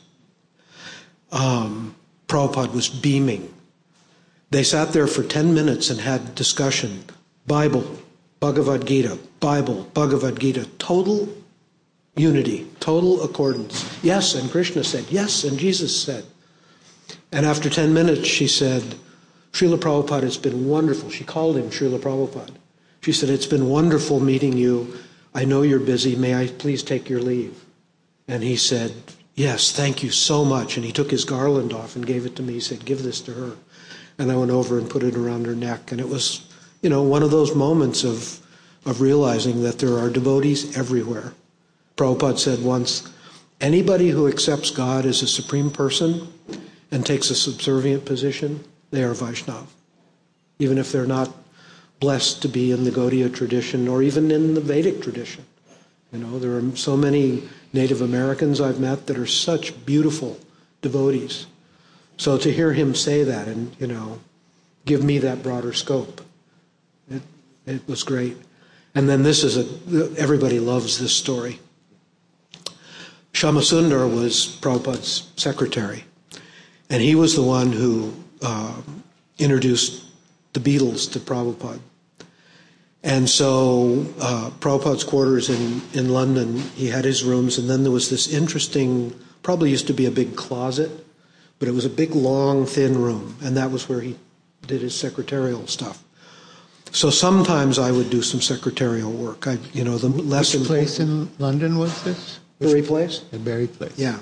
Prabhupada was beaming. They sat there for 10 minutes and had discussion. Bible, Bhagavad Gita, Bible, Bhagavad Gita, total unity, total accordance. Yes, and Krishna said, yes, and Jesus said. And after 10 minutes, she said, Srila Prabhupada, it's been wonderful. She called him Srila Prabhupada. She said, it's been wonderful meeting you. I know you're busy. May I please take your leave? And he said, yes, thank you so much. And he took his garland off and gave it to me. He said, give this to her. And I went over and put it around her neck. And it was, one of those moments of realizing that there are devotees everywhere. Prabhupada said once, anybody who accepts God as a supreme person and takes a subservient position, they are Vaishnava. Even if they're not blessed to be in the Gaudiya tradition or even in the Vedic tradition. There are so many Native Americans I've met that are such beautiful devotees. So to hear him say that and, give me that broader scope, it was great. And then everybody loves this story. Shyamasundar was Prabhupada's secretary, and he was the one who introduced the Beatles to Prabhupada. And so Prabhupada's quarters in London, he had his rooms, and then there was this interesting, probably used to be a big closet, but it was a big, long, thin room, and that was where he did his secretarial stuff. So sometimes I would do some secretarial work. Which place in London was this? Bury Place? The Bury Place. Yeah.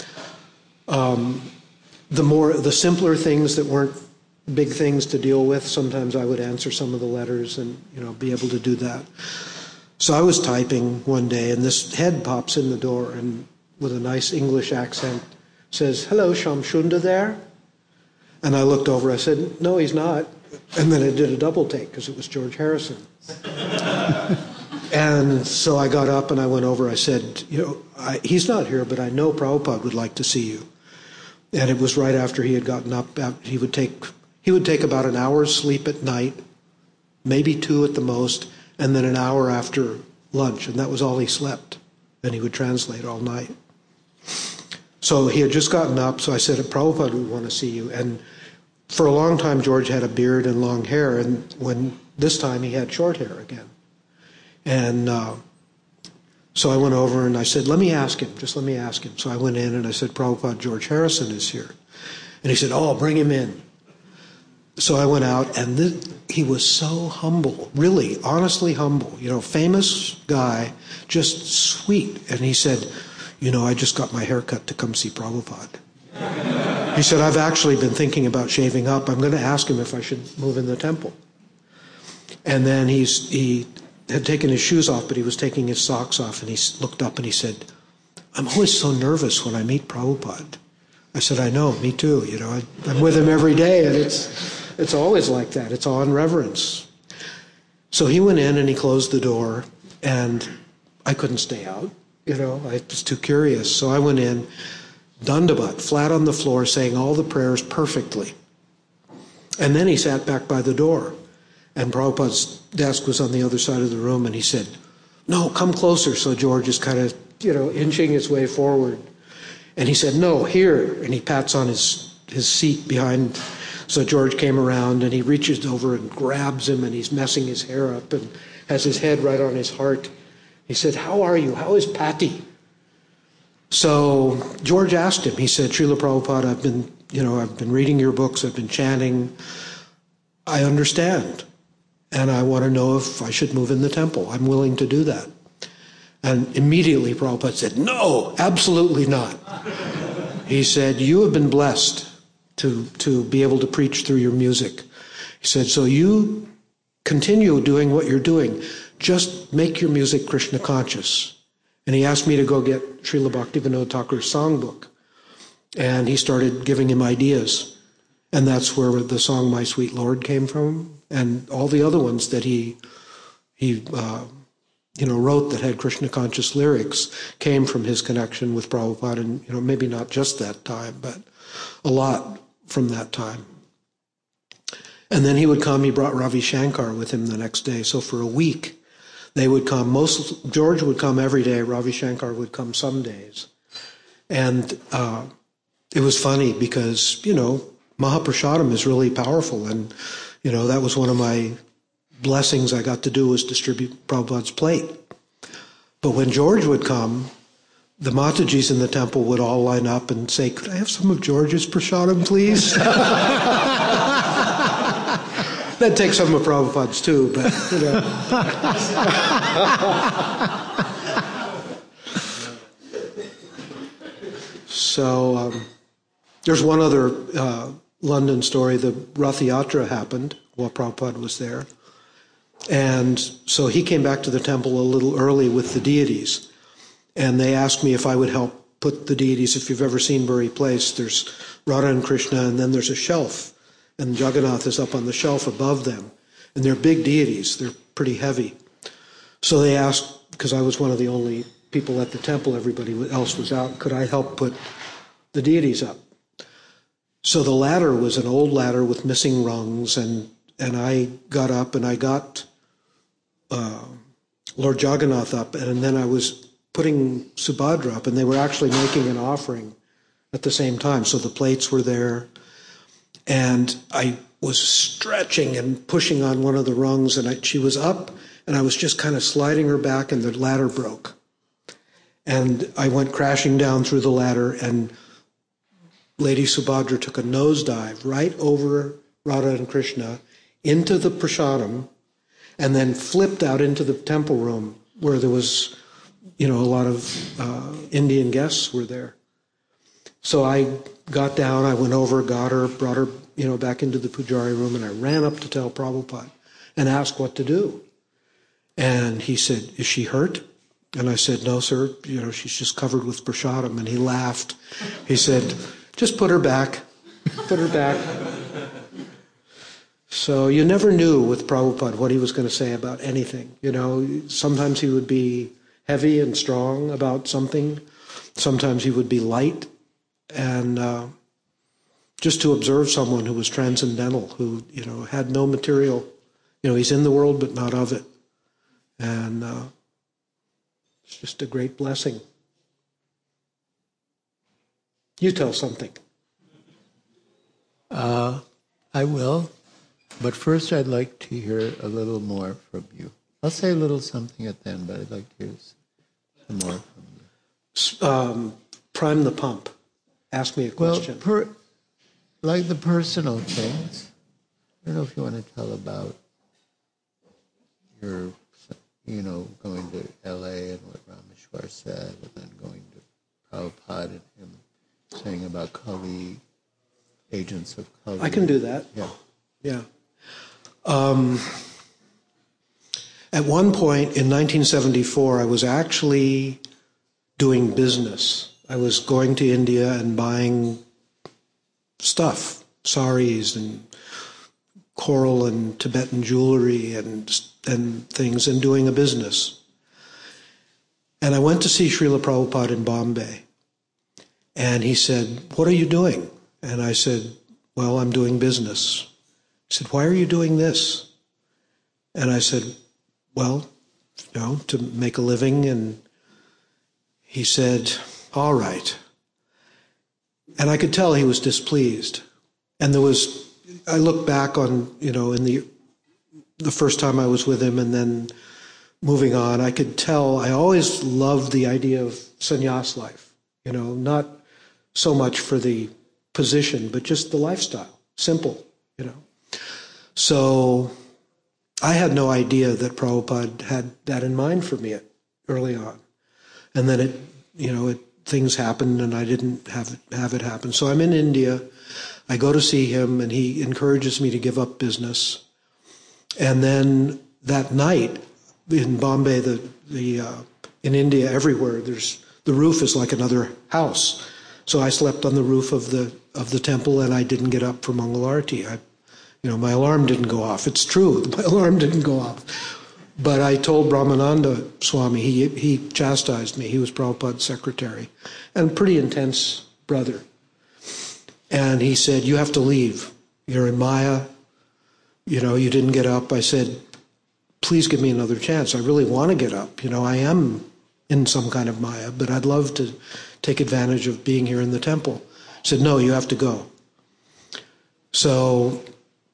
The simpler things that weren't big things to deal with, sometimes I would answer some of the letters and, be able to do that. So I was typing one day, and this head pops in the door and with a nice English accent says, hello, Shamsunda there? And I looked over, I said, no, he's not. And then I did a double take because it was George Harrison. And so I got up and I went over, I said, he's not here, but I know Prabhupada would like to see you. And it was right after he had gotten up. He would take about an hour's sleep at night, maybe 2 at the most, and then an hour after lunch, and that was all he slept. And he would translate all night. So he had just gotten up, so I said, Prabhupada would want to see you. And for a long time, George had a beard and long hair, and this time he had short hair again. And so I went over and I said, let me ask him. So I went in and I said, Prabhupada, George Harrison is here. And he said, oh, bring him in. So I went out, and he was so humble, really, honestly humble, famous guy, just sweet. And he said, I just got my hair cut to come see Prabhupada. He said, I've actually been thinking about shaving up. I'm going to ask him if I should move in the temple. And then he had taken his shoes off, but he was taking his socks off, and he looked up and he said, I'm always so nervous when I meet Prabhupada. I said, I know, me too. I'm with him every day, and it's always like that. It's all in reverence. So he went in and he closed the door, and I couldn't stay out. I was too curious. So I went in, dandavat, flat on the floor, saying all the prayers perfectly. And then he sat back by the door, and Prabhupada's desk was on the other side of the room, and he said, no, come closer. So George is kind of, inching his way forward. And he said, no, here. And he pats on his seat behind. So George came around, and he reaches over and grabs him, and he's messing his hair up and has his head right on his heart. He said, how are you? How is Patty? So George asked him, he said, Srila Prabhupada, I've been reading your books, I've been chanting. I understand. And I want to know if I should move in the temple. I'm willing to do that. And immediately Prabhupada said, no, absolutely not. He said, you have been blessed to be able to preach through your music. He said, so you continue doing what you're doing. Just make your music Krishna conscious. And he asked me to go get Srila Bhaktivinoda Thakur's songbook. And he started giving him ideas. And that's where the song My Sweet Lord came from. And all the other ones that he wrote that had Krishna conscious lyrics came from his connection with Prabhupada. And, maybe not just that time, but a lot from that time. And then he would come, he brought Ravi Shankar with him the next day. So for a week, they would come. George would come every day. Ravi Shankar would come some days. And it was funny because, Mahaprasadam is really powerful. And, that was one of my blessings I got to do was distribute Prabhupada's plate. But when George would come, the Matajis in the temple would all line up and say, could I have some of George's prasadam, please? That'd take some of Prabhupada's too, but, So there's one other London story. The Rath Yatra happened while Prabhupada was there. And so he came back to the temple a little early with the deities. And they asked me if I would help put the deities. If you've ever seen Bury Place, there's Radha and Krishna, and then there's a shelf. And Jagannath is up on the shelf above them. And they're big deities. They're pretty heavy. So they asked, because I was one of the only people at the temple, everybody else was out, could I help put the deities up? So the ladder was an old ladder with missing rungs, and I got up and I got Lord Jagannath up, and then I was putting Subhadra up, and they were actually making an offering at the same time. So the plates were there, and I was stretching and pushing on one of the rungs, and she was up, and I was just kind of sliding her back, and the ladder broke. And I went crashing down through the ladder, and Lady Subhadra took a nosedive right over Radha and Krishna into the prasadam, and then flipped out into the temple room where there was, a lot of Indian guests were there. So I got down, I went over, got her, brought her, back into the pujari room, and I ran up to tell Prabhupada and asked what to do. And he said, "Is she hurt?" And I said, "No, sir, she's just covered with prasadam." And he laughed. He said, "Just put her back. Put her back." So you never knew with Prabhupada what he was going to say about anything. Sometimes he would be heavy and strong about something. Sometimes he would be light. And just to observe someone who was transcendental, who, had no material, he's in the world but not of it. And it's just a great blessing. You tell something. I will. But first, I'd like to hear a little more from you. I'll say a little something at the end, but I'd like to hear some more from you. Prime the pump. Ask me a question. Well, like the personal things, I don't know if you want to tell about your, going to L.A. and what Rameshwar said, and then going to Prabhupada and him saying about Kali, agents of Kali. I can do that. Yeah. At one point in 1974, I was actually doing business. I was going to India and buying stuff, saris and coral and Tibetan jewelry and things, and doing a business. And I went to see Srila Prabhupada in Bombay. And he said, "What are you doing?" And I said, "Well, I'm doing business." He said, "Why are you doing this?" And I said, "Well, to make a living." And he said, "All right." And I could tell he was displeased. And I look back on, in the first time I was with him and then moving on, I could tell I always loved the idea of sannyas life, not so much for the position, but just the lifestyle, simple, So I had no idea that Prabhupada had that in mind for me early on. And then things happened and I didn't have it happen. So I'm in India. I go to see him and he encourages me to give up business. And then that night in Bombay, in India, everywhere, the roof is like another house. So I slept on the roof of the temple and I didn't get up for Mangalarti. My alarm didn't go off. It's true, my alarm didn't go off. But I told Brahmananda Swami, he chastised me. He was Prabhupada's secretary and a pretty intense brother. And he said, "You have to leave. You're in Maya. You didn't get up." I said, "Please give me another chance. I really want to get up. I am in some kind of Maya, but I'd love to take advantage of being here in the temple." He said, "No, you have to go." So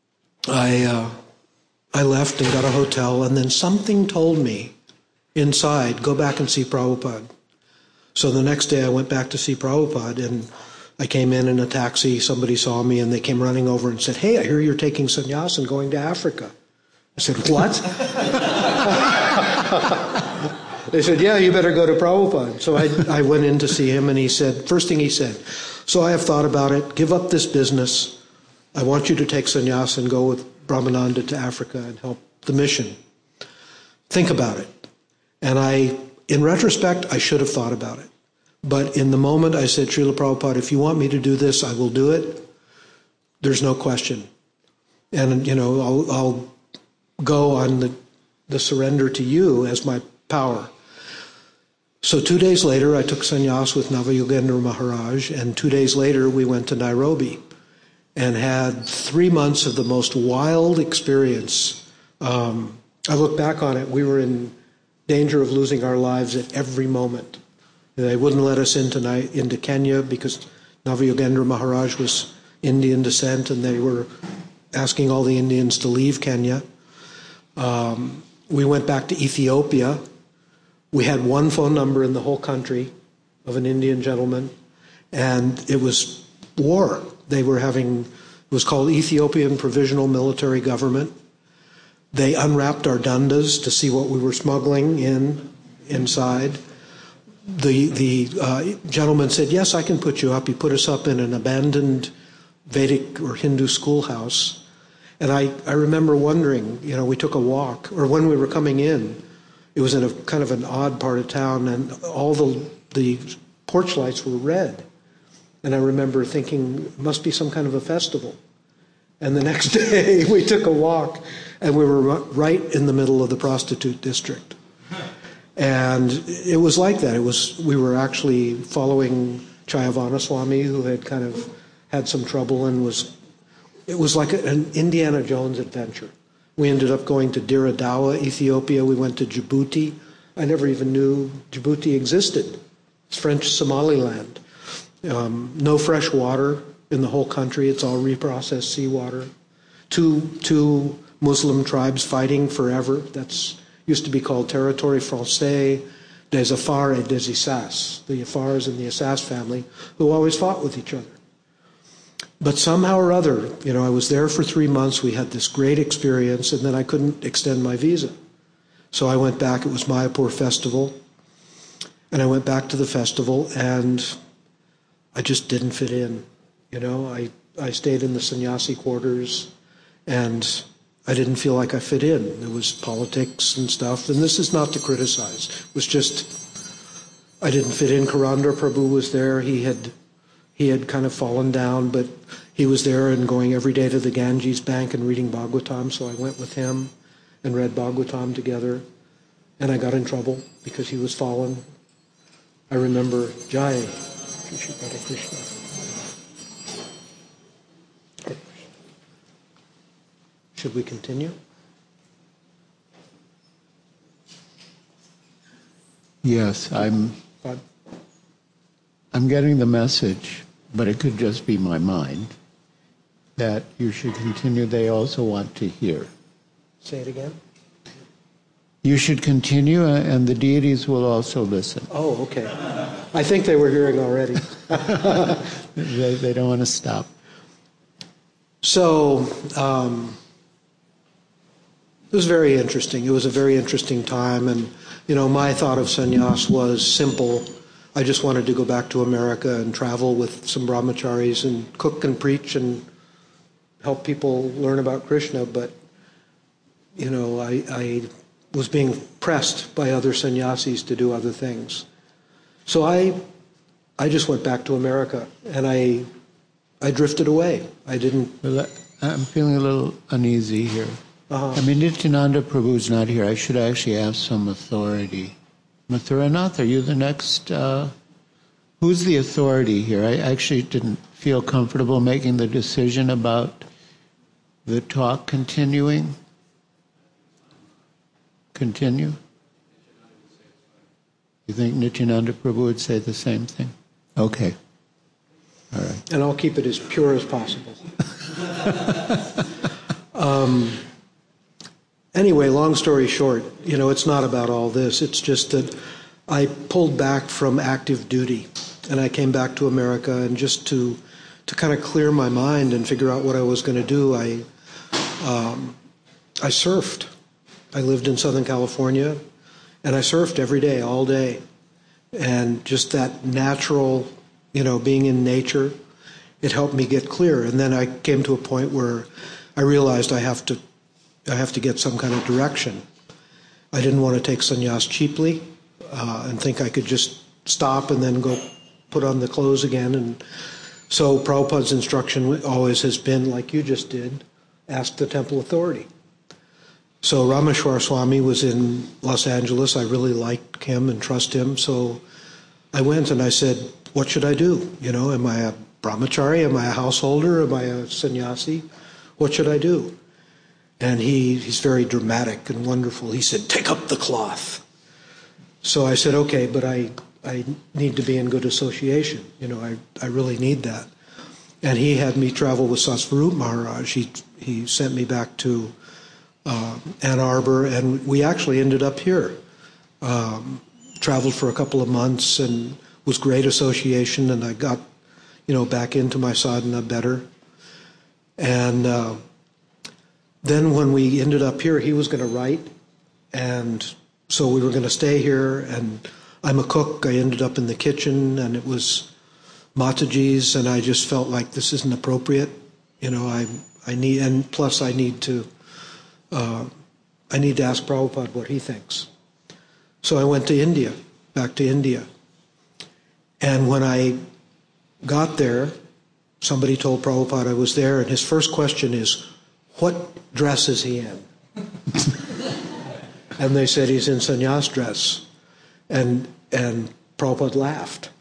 I left and got a hotel, and then something told me inside, go back and see Prabhupada. So the next day I went back to see Prabhupada, and I came in a taxi. Somebody saw me, and they came running over and said, "Hey, I hear you're taking sannyas and going to Africa." I said, "What?" They said, yeah, you better go to Prabhupada. So I went in to see him, and he said, first thing he said, so I have thought about it. Give up this business. I want you to take sannyas and go with Brahmananda to Africa and help the mission. Think about it. And in retrospect, I should have thought about it. But in the moment, I said, Srila Prabhupada, if you want me to do this, I will do it. There's no question. And, I'll go on the surrender to you as my power. So 2 days later, I took sannyas with Navayogendra Maharaj, and 2 days later, we went to Nairobi and had 3 months of the most wild experience. I look back on it, we were in danger of losing our lives at every moment. They wouldn't let us into Kenya because Navayogendra Maharaj was Indian descent, and they were asking all the Indians to leave Kenya. We went back to Ethiopia. We had one phone number in the whole country of an Indian gentleman, and it was war. It was called Ethiopian Provisional Military Government. They unwrapped our dundas to see what we were smuggling inside. The gentleman said, yes, I can put you up. He put us up in an abandoned Vedic or Hindu schoolhouse. And I remember wondering, we took a walk, or when we were coming in, it was in a kind of an odd part of town, and all the porch lights were red. And I remember thinking, it must be some kind of a festival. And the next day, we took a walk, and we were right in the middle of the prostitute district. And it was like that. We were actually following Chayavana Swami, who had kind of had some trouble, and it was like an Indiana Jones adventure. We ended up going to Dire Dawa, Ethiopia. We went to Djibouti. I never even knew Djibouti existed. It's French Somaliland. No fresh water in the whole country. It's all reprocessed seawater. Two Muslim tribes fighting forever. That's used to be called Territoire Français des Afars et des Issas, the Afars and the Issas family, who always fought with each other. But somehow or other, I was there for 3 months. We had this great experience, and then I couldn't extend my visa. So I went back. It was Mayapur Festival. And I went back to the festival, and I just didn't fit in. I stayed in the sannyasi quarters, and I didn't feel like I fit in. There was politics and stuff, and this is not to criticize. It was just, I didn't fit in. Karandra Prabhu was there. He had kind of fallen down, but he was there and going every day to the Ganges Bank and reading Bhagavatam, so I went with him and read Bhagavatam together, and I got in trouble because he was fallen. I remember, Jai, Hare Krishna. Should we continue? Yes, I'm getting the message, but it could just be my mind, that you should continue. They also want to hear. Say it again. You should continue, and the deities will also listen. Oh, okay. I think they were hearing already. They don't want to stop. So, it was very interesting. It was a very interesting time, and, my thought of sannyas was simple. I just wanted to go back to America and travel with some brahmacharis and cook and preach and help people learn about Krishna, but, I was being pressed by other sannyasis to do other things. So I just went back to America, and I drifted away. I didn't... Well, I'm feeling a little uneasy here. I mean, Nityananda Prabhu's not here. I should actually have some authority. Mathuranath, are you the next? Who's the authority here? I actually didn't feel comfortable making the decision about the talk continuing. Continue? You think Nityananda Prabhu would say the same thing? Okay. All right. And I'll keep it as pure as possible. Anyway, long story short, it's not about all this. It's just that I pulled back from active duty, and I came back to America, and just to kind of clear my mind and figure out what I was going to do, I surfed. I lived in Southern California, And I surfed every day, all day. And just that natural, being in nature, it helped me get clear. And then I came to a point where I realized I have to get some kind of direction. I didn't want to take sannyas cheaply and think I could just stop and then go put on the clothes again. And so Prabhupada's instruction always has been, like you just did, ask the temple authority. So Rameshwar Swami was in Los Angeles. I really liked him and trust him. So I went and I said, what should I do? Am I a brahmachari? Am I a householder? Am I a sannyasi? What should I do? And he's very dramatic and wonderful. He said, take up the cloth. So I said, okay, but I need to be in good association. I really need that. And he had me travel with Sasvarup Maharaj. He sent me back to Ann Arbor, and we actually ended up here. Traveled for a couple of months and was great association, and I got, back into my sadhana better. And then when we ended up here, he was going to write, and so we were going to stay here, and I'm a cook. I ended up in the kitchen, and it was Mataji's, and I just felt like this isn't appropriate. I need, and plus I need to ask Prabhupada what he thinks. So I went to India, back to India. And when I got there, somebody told Prabhupada I was there, and his first question is, what dress is he in? And they said he's in sannyas dress. And Prabhupada laughed.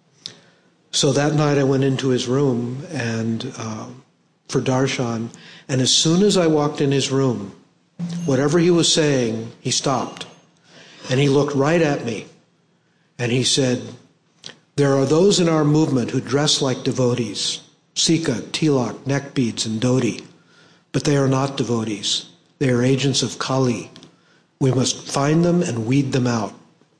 So that night I went into his room and for darshan, and as soon as I walked in his room, whatever he was saying, he stopped. And he looked right at me, and he said, there are those in our movement who dress like devotees, sika, tilak, neck beads, and dhoti, but they are not devotees. They are agents of Kali. We must find them and weed them out.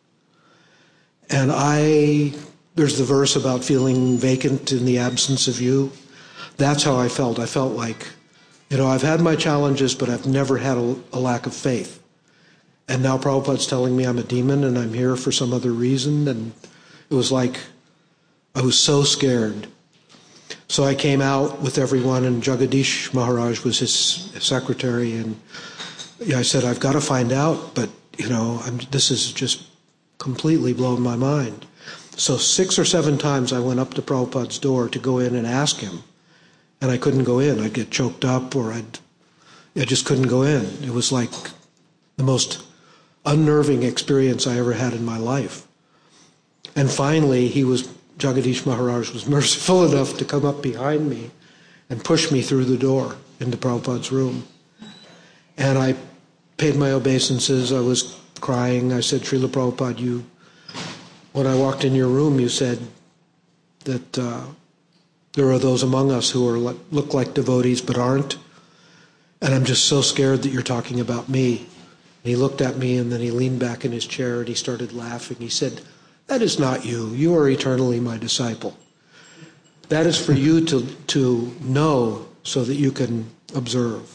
And there's the verse about feeling vacant in the absence of you. That's how I felt. I felt like, I've had my challenges, but I've never had a lack of faith. And now Prabhupada's telling me I'm a demon and I'm here for some other reason. And it was like I was so scared. So I came out with everyone, and Jagadish Maharaj was his secretary. And I said, I've got to find out, but, this is just completely blown my mind. So 6 or 7 times I went up to Prabhupada's door to go in and ask him. And I couldn't go in. I'd get choked up, or I just couldn't go in. It was like the most unnerving experience I ever had in my life. And finally, Jagadish Maharaj was merciful enough to come up behind me and push me through the door into Prabhupada's room. And I paid my obeisances. I was crying. I said, Srila Prabhupada, when I walked in your room, you said that there are those among us who look like devotees but aren't. And I'm just so scared that you're talking about me. And he looked at me, and then he leaned back in his chair and he started laughing. He said, that is not you. You are eternally my disciple. That is for you to know so that you can observe.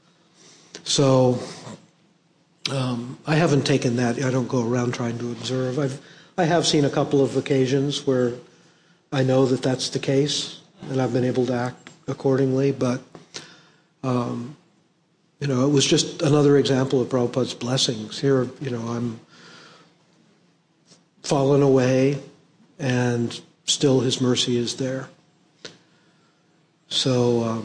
So I haven't taken that. I don't go around trying to observe. I have seen a couple of occasions where I know that that's the case, and I've been able to act accordingly. But it was just another example of Prabhupada's blessings. Here, I'm fallen away, and still his mercy is there. So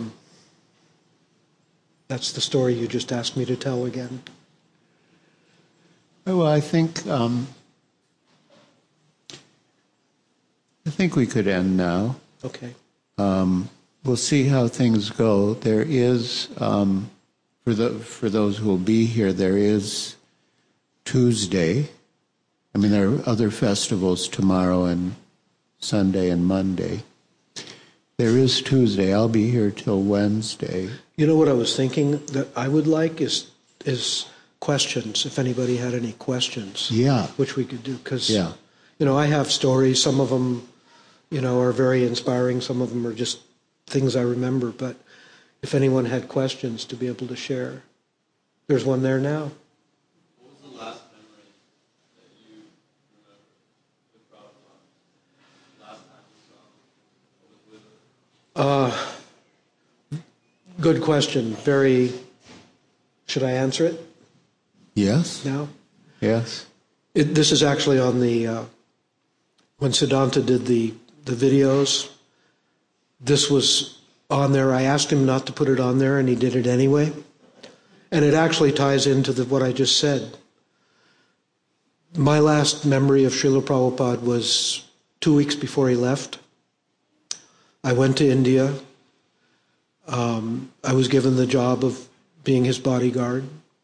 that's the story you just asked me to tell again. Well, I think we could end now. Okay. We'll see how things go. There is, for those who will be here, there is Tuesday. I mean, there are other festivals tomorrow and Sunday and Monday. There is Tuesday. I'll be here till Wednesday. You know what I was thinking that I would like is questions, if anybody had any questions. Yeah. Which we could do, because, yeah. I have stories. Some of them, are very inspiring. Some of them are just things I remember. But if anyone had questions to be able to share, there's one there now. What was the last memory Good question. Very. Should I answer it Yes. now? Yes. This is actually on the when Siddhanta did the videos. This was on there. I asked him not to put it on there, and he did it anyway. And it actually ties into what I just said. My last memory of Srila Prabhupada was 2 weeks before he left. I went to India. I was given the job of being his bodyguard.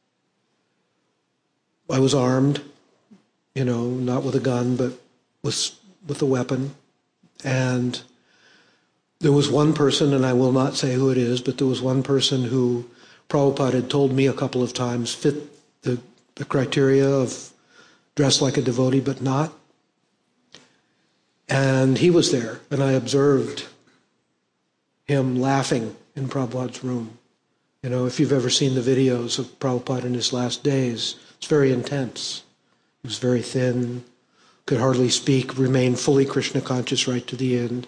I was armed, not with a gun, but with a weapon. And there was one person, and I will not say who it is, but there was one person who Prabhupada had told me a couple of times fit the criteria of dress like a devotee but not. And he was there, and I observed him laughing in Prabhupada's room. If you've ever seen the videos of Prabhupada in his last days, it's very intense. He was very thin, could hardly speak, remained fully Krishna conscious right to the end.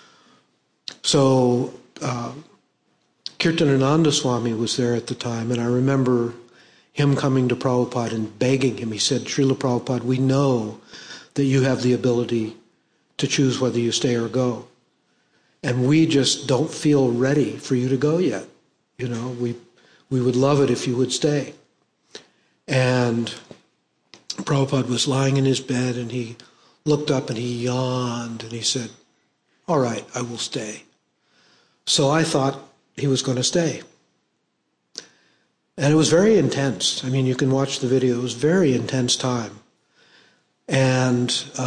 So Kirtanananda Swami was there at the time, and I remember him coming to Prabhupada and begging him. He said, Srila Prabhupada, we know that you have the ability to choose whether you stay or go. And we just don't feel ready for you to go yet. We would love it if you would stay. And Prabhupada was lying in his bed, and he looked up and he yawned, and he said, all right, I will stay. So I thought he was going to stay. And it was very intense. I mean, you can watch the video. It was a very intense time. And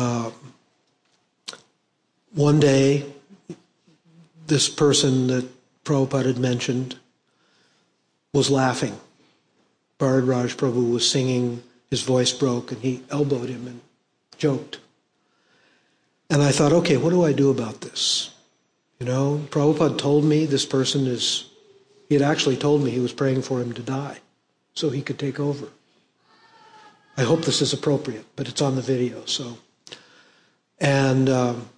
one day, this person that Prabhupada had mentioned was laughing. Bharat Raj Prabhu was singing, his voice broke, and he elbowed him and joked. And I thought, okay, what do I do about this? Prabhupada told me this person he had actually told me he was praying for him to die so he could take over. I hope this is appropriate, but it's on the video, so. And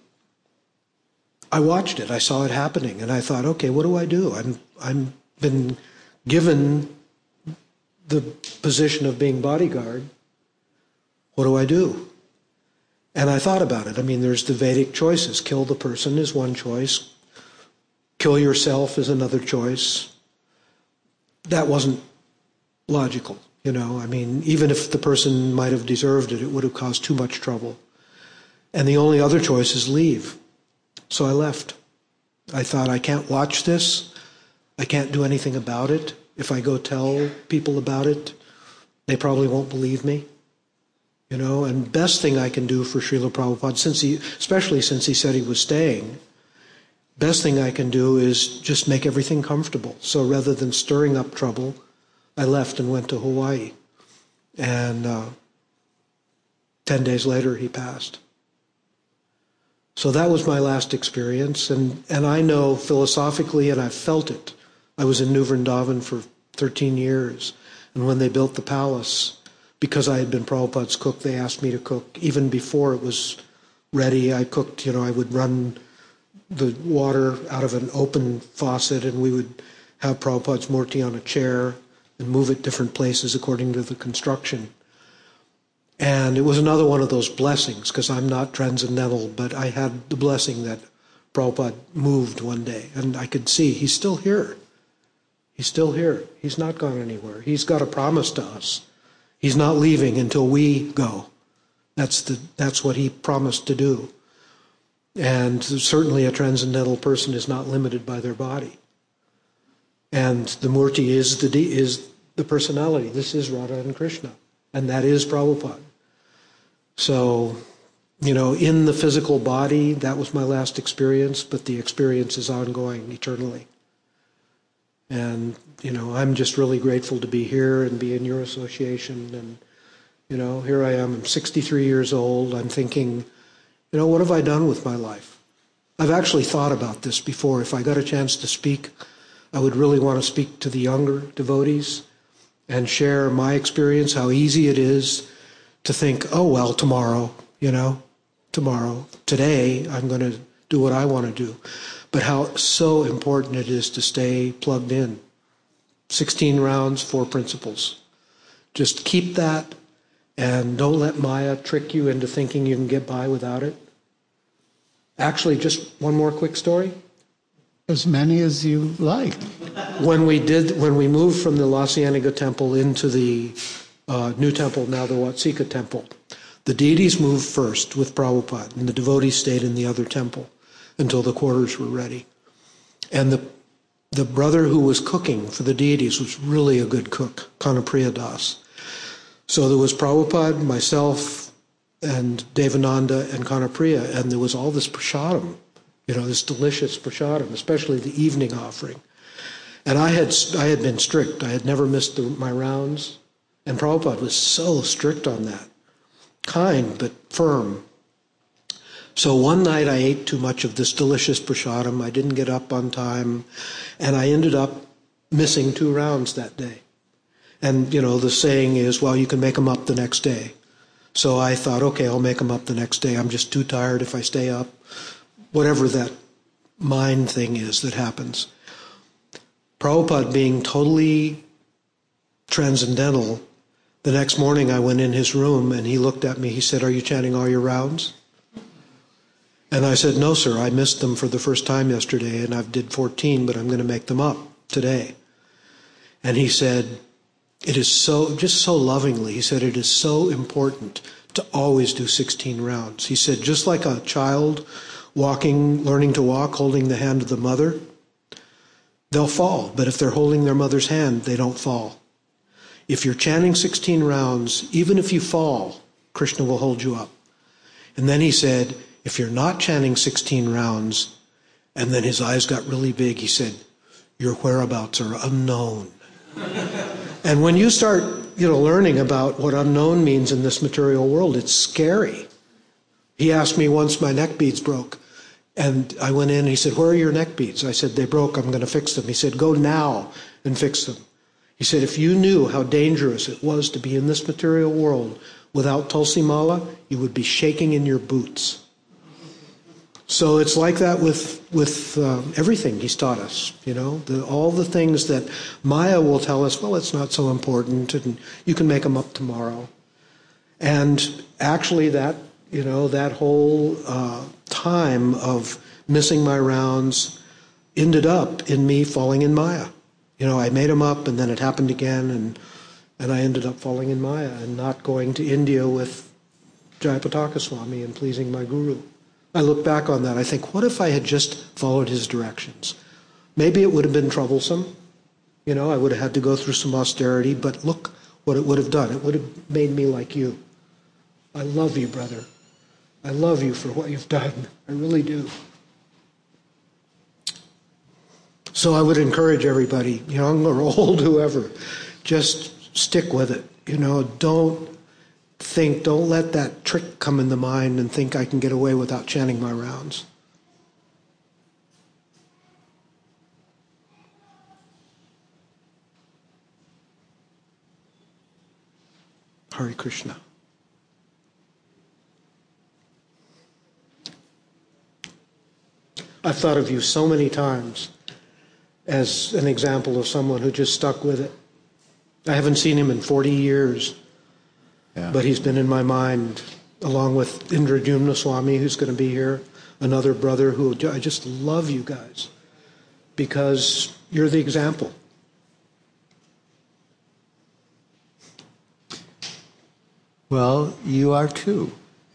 I watched it. I saw it happening, and I thought, okay, what do I do? I'm been given the position of being bodyguard. What do I do? And I thought about it. I mean, there's the Vedic choices. Kill the person is one choice. Kill yourself is another choice. That wasn't logical, I mean, even if the person might have deserved it, it would have caused too much trouble. And the only other choice is leave. So I left. I thought, I can't watch this. I can't do anything about it. If I go tell people about it, they probably won't believe me. And best thing I can do for Srila Prabhupada, especially since he said he was staying, best thing I can do is just make everything comfortable. So rather than stirring up trouble, I left and went to Hawaii. And 10 days later, he passed. So that was my last experience. And I know philosophically, and I've felt it. I was in New Vrindavan for 13 years. And when they built the palace, because I had been Prabhupada's cook, they asked me to cook. Even before it was ready, I cooked, I would run the water out of an open faucet, and we would have Prabhupada's murti on a chair and move it different places according to the construction. And it was another one of those blessings, because I'm not transcendental, but I had the blessing that Prabhupada moved one day, and I could see he's still here. He's still here. He's not gone anywhere. He's got a promise to us. He's not leaving until we go. That's what he promised to do. And certainly a transcendental person is not limited by their body. And the Murti is the personality. This is Radha and Krishna. And that is Prabhupada. So, in the physical body, that was my last experience, but the experience is ongoing eternally. And, I'm just really grateful to be here and be in your association. And, here I am, I'm 63 years old. I'm thinking, what have I done with my life? I've actually thought about this before. If I got a chance to speak, I would really want to speak to the younger devotees and share my experience, how easy it is to think, oh, well, tomorrow. Today I'm going to do what I want to do. but how so important it is to stay plugged in. 16 rounds, 4 principles. Just keep that, and don't let Maya trick you into thinking you can get by without it. Actually, just one more quick story. As many as you like. When we moved from the La Cienega temple into the new temple, now the Watsika temple, the deities moved first with Prabhupada, and the devotees stayed in the other temple until the quarters were ready. And the brother who was cooking for the deities was really a good cook, Kanapriya Das. So there was Prabhupada, myself, and Devananda and Kanapriya, and there was all this prasadam, this delicious prasadam, especially the evening offering. And I had been strict. I had never missed my rounds, and Prabhupada was so strict on that. Kind, but firm. So one night I ate too much of this delicious prasadam. I didn't get up on time, and I ended up missing 2 rounds that day. And, the saying is, well, you can make them up the next day. So I thought, okay, I'll make them up the next day. I'm just too tired if I stay up. Whatever that mind thing is that happens. Prabhupada being totally transcendental, the next morning I went in his room and he looked at me. He said, "Are you chanting all your rounds?" And I said, "No, sir. I missed them for the first time yesterday and I did 14, but I'm going to make them up today." And he said, it is just so lovingly, he said, it is so important to always do 16 rounds. He said, just like a child learning to walk, holding the hand of the mother, they'll fall. But if they're holding their mother's hand, they don't fall. If you're chanting 16 rounds, even if you fall, Krishna will hold you up. And then he said, if you're not chanting 16 rounds, and then his eyes got really big, he said, your whereabouts are unknown. And when you start, learning about what unknown means in this material world, it's scary. He asked me once, my neck beads broke. And I went in and he said, where are your neck beads? I said, they broke, I'm going to fix them. He said, go now and fix them. He said, if you knew how dangerous it was to be in this material world without Tulsi Mala, you would be shaking in your boots. So it's like that with everything he's taught us, all the things that Maya will tell us, well, it's not so important, and you can make them up tomorrow. And actually that whole time of missing my rounds ended up in me falling in Maya. I made them up and then it happened again and I ended up falling in Maya and not going to India with Jayapataka Swami and pleasing my guru. I look back on that, I think, what if I had just followed his directions? Maybe it would have been troublesome. I would have had to go through some austerity, but look what it would have done. It would have made me like you. I love you, brother. I love you for what you've done. I really do. So I would encourage everybody, young or old, whoever, just stick with it. Don't let that trick come in the mind and think I can get away without chanting my rounds. Hare Krishna. I've thought of you so many times as an example of someone who just stuck with it. I haven't seen him in 40 years, but he's been in my mind, along with Indradyumna Swami, who's going to be here, another brother who I just love you guys because you're the example. Well, you are too.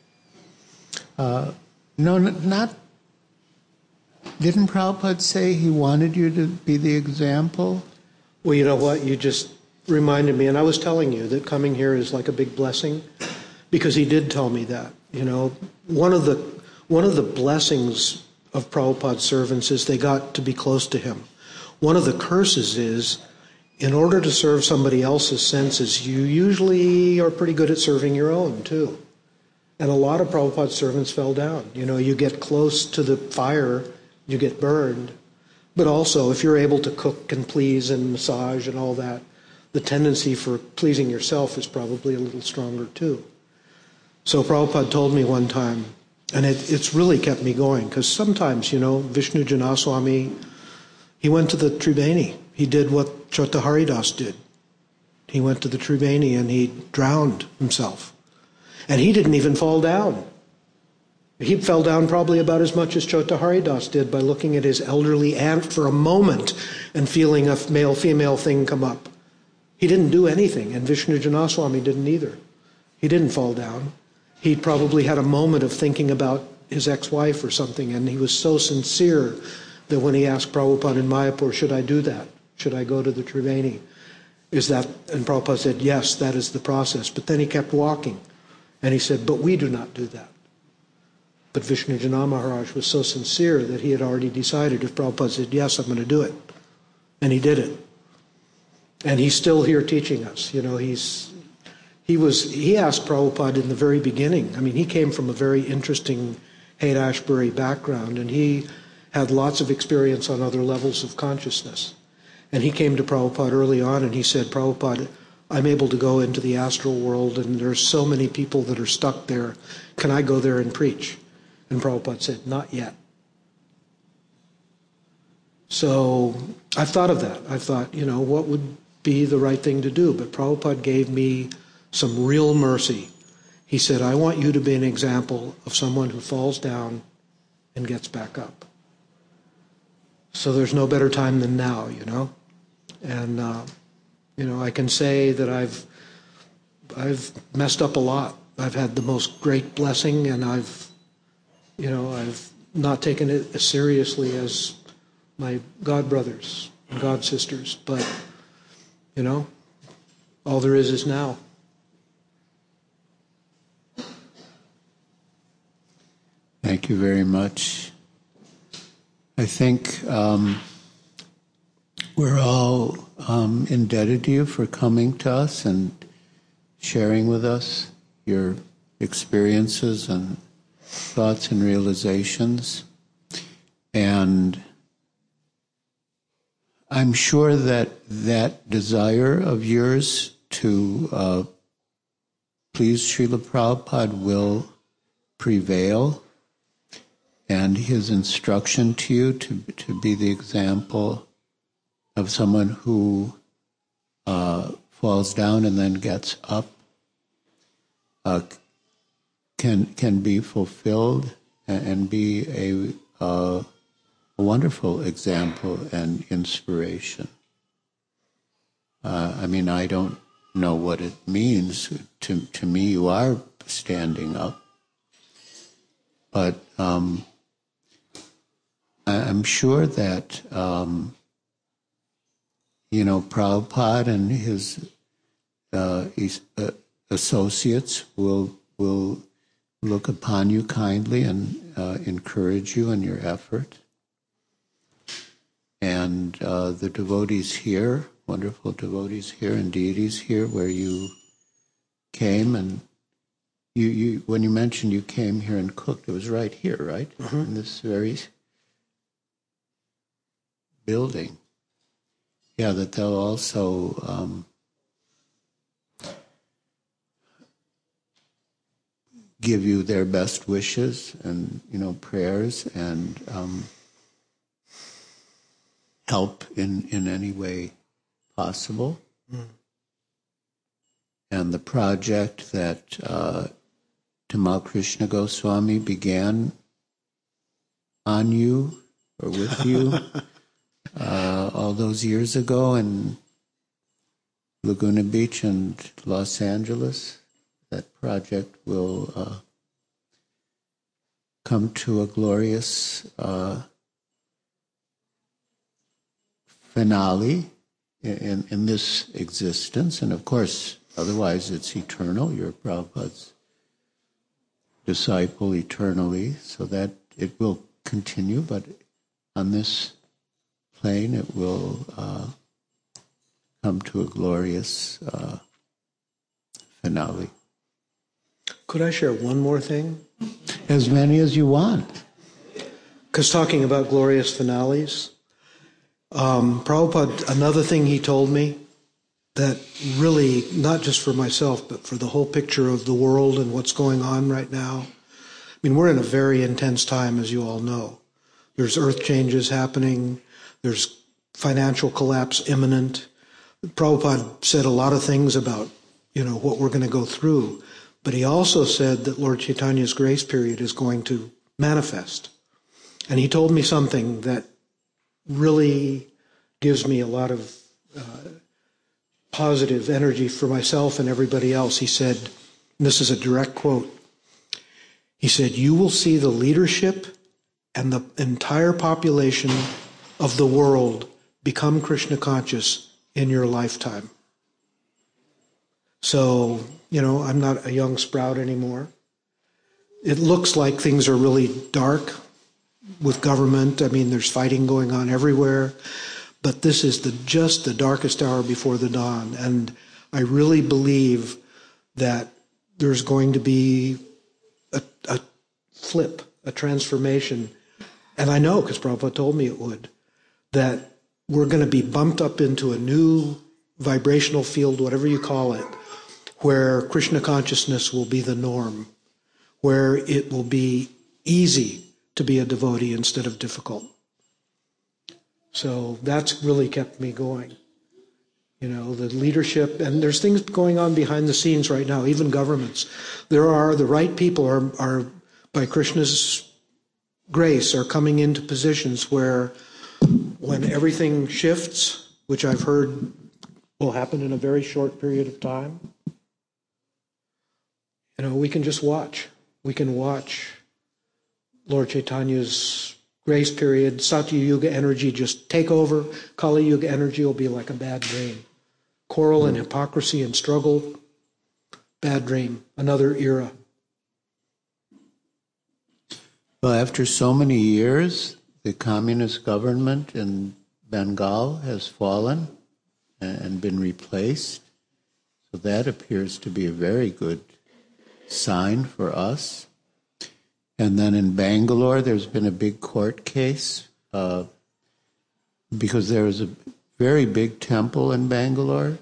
Didn't Prabhupada say he wanted you to be the example? Well, you know what? You just reminded me, and I was telling you that coming here is like a big blessing, because he did tell me that. One of the blessings of Prabhupada's servants is they got to be close to him. One of the curses is, in order to serve somebody else's senses, you usually are pretty good at serving your own too. And a lot of Prabhupada's servants fell down. You get close to the fire, you get burned. But also, if you're able to cook and please and massage and all that, the tendency for pleasing yourself is probably a little stronger too. So Prabhupada told me one time, And it's really kept me going, because sometimes, Vishnu Janaswami, he went to the Tribeni. He did what Chota Haridas did. He went to the Tribeni and he drowned himself. And he didn't even fall down. He fell down probably about as much as Chota Haridas did by looking at his elderly aunt for a moment and feeling a male-female thing come up. He didn't do anything, and Vishnu Janaswami didn't either. He didn't fall down. He probably had a moment of thinking about his ex-wife or something, and he was so sincere that when he asked Prabhupada in Mayapur, should I do that? Should I go to the Triveni? And Prabhupada said, yes, that is the process. But then he kept walking, and he said, but we do not do that. But Vishnu Jana Maharaj was so sincere that he had already decided if Prabhupada said, yes, I'm going to do it. And he did it. And he's still here teaching us. He asked Prabhupada in the very beginning. I mean, he came from a very interesting Haight-Ashbury background, and he had lots of experience on other levels of consciousness. And he came to Prabhupada early on, and he said, Prabhupada, I'm able to go into the astral world, and there's so many people that are stuck there. Can I go there and preach? And Prabhupada said, not yet. So I thought of that. I thought, what would be the right thing to do? But Prabhupada gave me some real mercy. He said, I want you to be an example of someone who falls down and gets back up. So there's no better time than now, And, I can say that I've messed up a lot. I've had the most great blessing, and I've not taken it as seriously as my god brothers and god sisters. But, all there is now. Thank you very much. I think we're all indebted to you for coming to us and sharing with us your experiences and thoughts and realizations. And I'm sure that desire of yours to please Srila Prabhupada will prevail, and his instruction to you to be the example of someone who falls down and then gets up can be fulfilled and be a wonderful example and inspiration. I don't know what it means. To me, you are standing up. But I'm sure that, Prabhupada and his associates will look upon you kindly and encourage you in your effort. And the devotees here, wonderful devotees here and deities here where you came, and you when you mentioned you came here and cooked, it was right here, right? Mm-hmm. In this very building. Yeah, that they'll also give you their best wishes and, prayers and help in any way possible. Mm. And the project that Tamal Krishna Goswami began on you or with you all those years ago in Laguna Beach and Los Angeles, that project will come to a glorious finale in this existence. And of course, otherwise it's eternal. You're Prabhupada's disciple eternally, so that it will continue, but on this plane it will come to a glorious finale. Could I share one more thing? As many as you want. Because talking about glorious finales, Prabhupada, another thing he told me that really, not just for myself, but for the whole picture of the world and what's going on right now, mean, we're in a very intense time, as you all know. There's earth changes happening. There's financial collapse imminent. Prabhupada said a lot of things about, what we're going to go through. But he also said that Lord Chaitanya's grace period is going to manifest. And he told me something that really gives me a lot of positive energy for myself and everybody else. He said, and this is a direct quote, he said, "You will see the leadership and the entire population of the world become Krishna conscious in your lifetime." So, I'm not a young sprout anymore. It looks like things are really dark with government. I mean, there's fighting going on everywhere. But this is just the darkest hour before the dawn. And I really believe that there's going to be a flip, a transformation. And I know, because Prabhupada told me it would, that we're going to be bumped up into a new vibrational field, whatever you call it, where Krishna consciousness will be the norm, where it will be easy to be a devotee instead of difficult. So that's really kept me going. The leadership, and there's things going on behind the scenes right now, even governments. The right people are by Krishna's grace, are coming into positions where when everything shifts, which I've heard will happen in a very short period of time, we can just watch. We can watch Lord Chaitanya's grace period, Satya Yuga energy just take over. Kali Yuga energy will be like a bad dream. Quarrel and hypocrisy and struggle, bad dream, another era. Well, after so many years, the communist government in Bengal has fallen and been replaced. So that appears to be a very good sign for us. And then in Bangalore, there's been a big court case because there was a very big temple in Bangalore,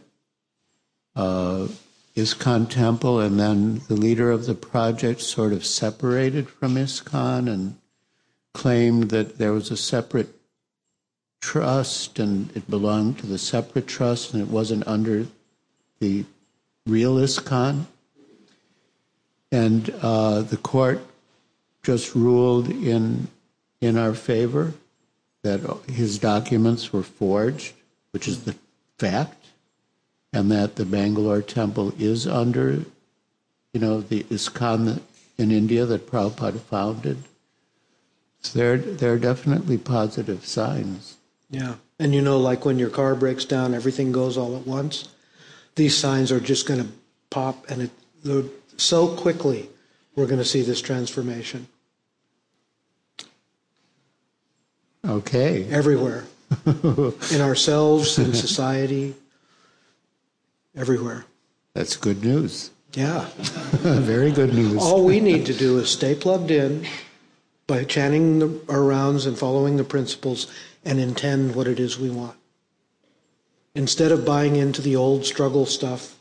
ISKCON temple, and then the leader of the project sort of separated from ISKCON and claimed that there was a separate trust and it belonged to the separate trust and it wasn't under the real ISKCON. And the court just ruled in our favor that his documents were forged, which is the fact, and that the Bangalore temple is under, the ISKCON in India that Prabhupada founded. So there are definitely positive signs. Yeah, and like when your car breaks down, everything goes all at once. These signs are just going to pop, and so quickly we're going to see this transformation. Okay. Everywhere. In ourselves, in society, everywhere. That's good news. Yeah. Very good news. All we need to do is stay plugged in by chanting our rounds and following the principles and intend what it is we want. Instead of buying into the old struggle stuff,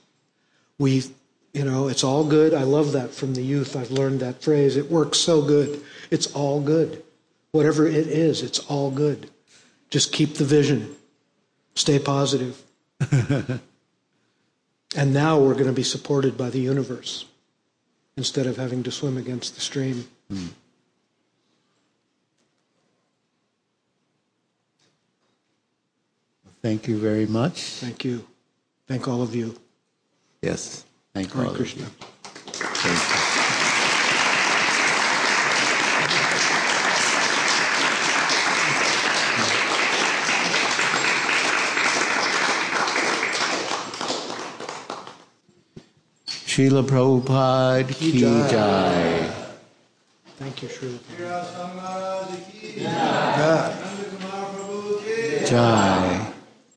it's all good. I love that from the youth. I've learned that phrase. It works so good. It's all good. Whatever it is, it's all good. Just keep the vision. Stay positive. And now we're going to be supported by the universe instead of having to swim against the stream. Thank you very much. Thank you. Thank all of you. Yes. Thank all Hare of Krishna. you. Thank you. Srila Prabhupada ki jai. Thank you, Srila. Jai.